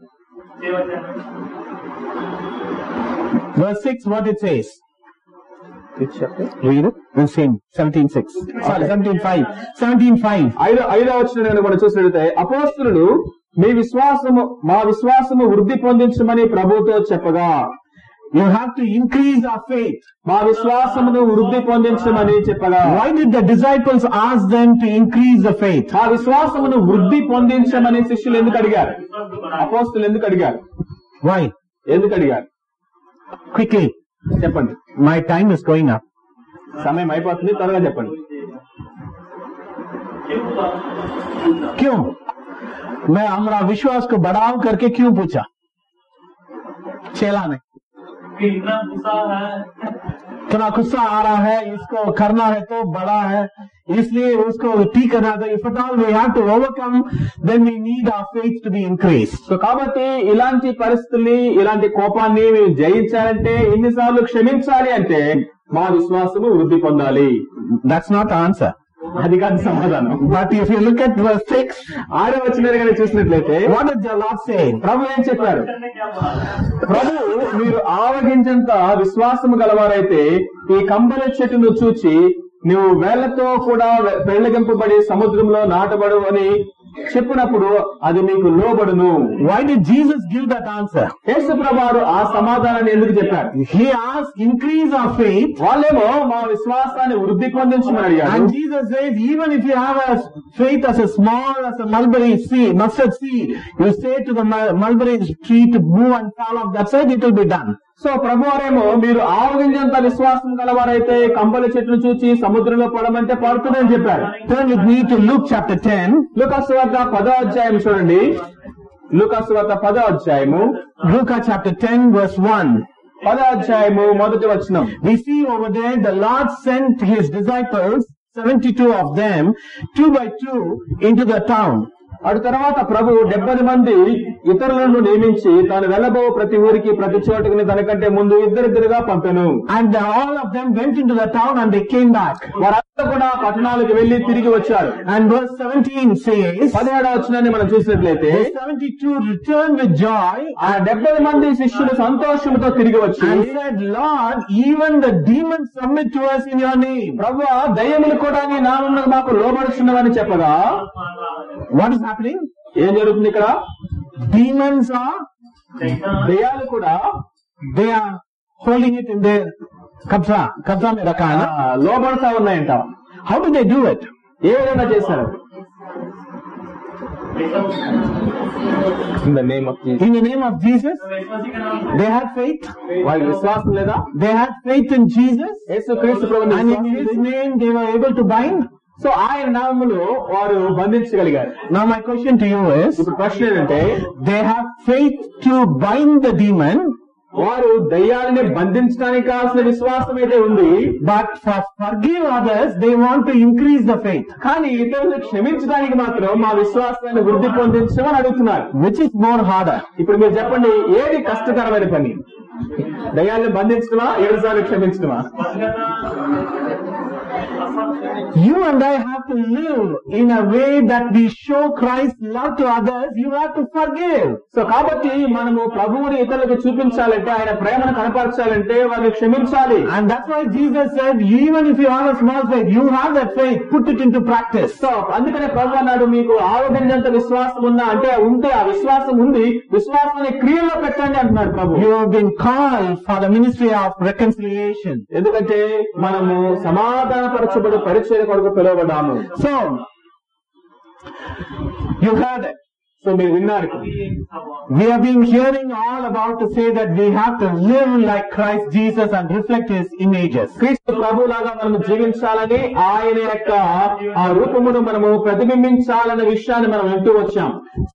Speaker 1: Verse 6, what it says? Read it. The same. 17:6. Sorry, 17:5. 17:5.
Speaker 2: 5వ వచనం మనం చూసినట్లయితే, అపోస్తలులు మా విశ్వాసము వృద్ధి పొందించమని ప్రభుతో చెప్పగా,
Speaker 1: You have to increase our faith.
Speaker 2: మా విశ్వాసమును వృద్ధి పొందించమని చెప్పగా.
Speaker 1: Why did the disciples ask them to increase the faith?
Speaker 2: మా విశ్వాసమును వృద్ధి పొందించమని శిష్యులు ఎందుకు అడిగారు? అపోస్తలులు ఎందుకు అడిగారు?
Speaker 1: Why?
Speaker 2: ఎందుకు అడిగారు?
Speaker 1: Quickly.
Speaker 2: చెప్పండి.
Speaker 1: My time is going up.
Speaker 2: సమయం అయిపోతుంది, త్వరగా చెప్పండి.
Speaker 1: क्यों? मैं हमारा विश्वास को बढ़ाव करके क्यों पूछा? चेला ने इतना गुस्सा आ रहा है, इसको करना है तो बड़ा है, इसलिए उसको ठीक करना था. If at all we have to overcome, then we need our faith to be increased.
Speaker 2: So కాబట్టి ఇలాంటి పరిస్థితుల్ని, ఇలాంటి కోపాన్ని మేము జయించాలంటే, ఎన్నిసార్లు క్షమించాలి అంటే మా విశ్వాసము వృద్ధి పొందాలి.
Speaker 1: That's not the answer.
Speaker 2: అది కాదు సమాధానం.
Speaker 1: But if you look at verse 6,
Speaker 2: 6వ వచనాన్ని చూసినట్లయితే,
Speaker 1: what did the Lord say?
Speaker 2: ప్రభు ఏం చెప్పారు? ప్రభు, మీరు ఆవగించంత విశ్వాసము గలవారైతే ఈ కంబల చెట్టును చూచి నువ్వు వేళ్లతో కూడా పెళ్లగింపబడి సముద్రంలో నాటబడు అని చెప్పినప్పుడు అది మీకు లోబడును.
Speaker 1: Why did Jesus give that answer?
Speaker 2: యేసు ప్రభువారు ఆ సమాధానాన్ని ఎందుకు చెప్పారు?
Speaker 1: He asked, increase our faith.
Speaker 2: వాళ్ళేమో మా విశ్వాసాన్ని వృద్ధి పొందించమని అడిగారు.
Speaker 1: And Jesus says, even if you have a faith as small as a mustard seed, you say to the mulberry tree to move and fall off that side, it will be done.
Speaker 2: So ప్రభువారేమో మీరు ఆవగింజంత విశ్వాసం గలవారైతే కంబల చెట్టును చూచి సముద్రంలో పడమంటే పడుతుందని చెప్పారు.
Speaker 1: Turn with me to Luke chapter 10.
Speaker 2: లూకా సువార్త 10వ అధ్యాయం చూడండి. లూకా సువార్త 10వ అధ్యాయము,
Speaker 1: Luke chapter 10 verse 1.
Speaker 2: 10వ అధ్యాయము 1వ వచనం.
Speaker 1: We see over there the Lord sent his disciples, 72 of them, 2 by 2 into the town.
Speaker 2: అటు తర్వాత ప్రభు 70 మంది ఇతరులను నియమించి తాను వెళ్ళబో ప్రతి ఊరికి, ప్రతి చోటకి తనకంటే ముందు ఇద్దరిద్దరుగా పంపెను.
Speaker 1: And all of them went into the town and they came back.
Speaker 2: వారంతా కూడా పట్టణాలకు వెళ్లి తిరిగి వచ్చారు.
Speaker 1: And verse 17 says,
Speaker 2: 17వ వచనాన్ని మనం చూసినట్లయితే,
Speaker 1: the 72 returned with joy
Speaker 2: ఆ 70 మంది శిష్యులు సంతోషంతో తిరిగి వచ్చి
Speaker 1: and said, Lord, even the demons submit to us in your name.
Speaker 2: ప్రభువా, దయ్యములు కూడా నీ నామమున మాకు లోబడుచున్నవని చెప్పగా,
Speaker 1: What is happening?
Speaker 2: ఏం జరుగుతుంది ఇక్కడ?
Speaker 1: Demons are,
Speaker 2: దయ్యాలు కూడా
Speaker 1: they are holding it in their kabza mein rakha hai na?
Speaker 2: లోబడతా ఉన్నాయంట.
Speaker 1: How do they do it?
Speaker 2: ఏ విధంగా చేశారు? In the name of Jesus.
Speaker 1: In the name of Jesus, they had faith.
Speaker 2: వాళ్ళకి విశ్వాసం లేదా?
Speaker 1: They had faith in Jesus,
Speaker 2: యేసు క్రీస్తు ప్రభువుని
Speaker 1: and in His name they were able to bind.
Speaker 2: So ఆయన నామములో వారు బంధించగలిగారు.
Speaker 1: Now my question to you is,
Speaker 2: ఇప్పుడు ప్రశ్న ఏంటంటే,
Speaker 1: they have faith to bind the demon,
Speaker 2: వారు దయ్యాలని బంధించడానికి కావాల్సిన విశ్వాసం అయితే ఉంది,
Speaker 1: but for forgive others they want to increase the faith.
Speaker 2: కానీ ఇతరులను క్షమించడానికి మాత్రం మా విశ్వాసాన్ని వృద్ధి పొందించమని అడుగుతున్నారు.
Speaker 1: Which is more harder?
Speaker 2: ఇప్పుడు మీరు చెప్పండి, ఏది కష్టకరమైన పని? దయ్యాలను బంధించడమా, 7 సార్లు క్షమించడమా?
Speaker 1: You and I have to live in a way that we show Christ's love to others. You have to forgive.
Speaker 2: So కాబట్టి మనము ప్రభువుని ఇతరులకు చూపించాలంటే, ఆయన ప్రేమను కనపరచాలంటే వారిని క్షమించాలి.
Speaker 1: And that's why Jesus said, even if you have a small faith, you have that faith, put it into practice.
Speaker 2: So అందుకనే ప్రభు అన్నాడు, మీకు ఆవగింజంత విశ్వాసం ఉన్నా అంటే ఉంటే ఆ విశ్వాసం ఉంది, విశ్వాసాన్ని క్రియలో పెట్టండి అంటున్నాడు ప్రభు.
Speaker 1: You have been called for the ministry of reconciliation.
Speaker 2: ఎందుకంటే మనము సమాధానపరచబడి పరిచర్య కొరకు పిలువబడ్డాము.
Speaker 1: So, you heard it.
Speaker 2: So మీరు విన్నారు.
Speaker 1: We have been hearing all about to say that we have to live like Christ Jesus and reflect His images.
Speaker 2: క్రీస్తు ప్రభులాగా మనము జీవించాలని, ఆయన యొక్క ఆ రూపమును మనము ప్రతిబింబించాలనే విషయాన్ని మనం వింటూ వచ్చాం.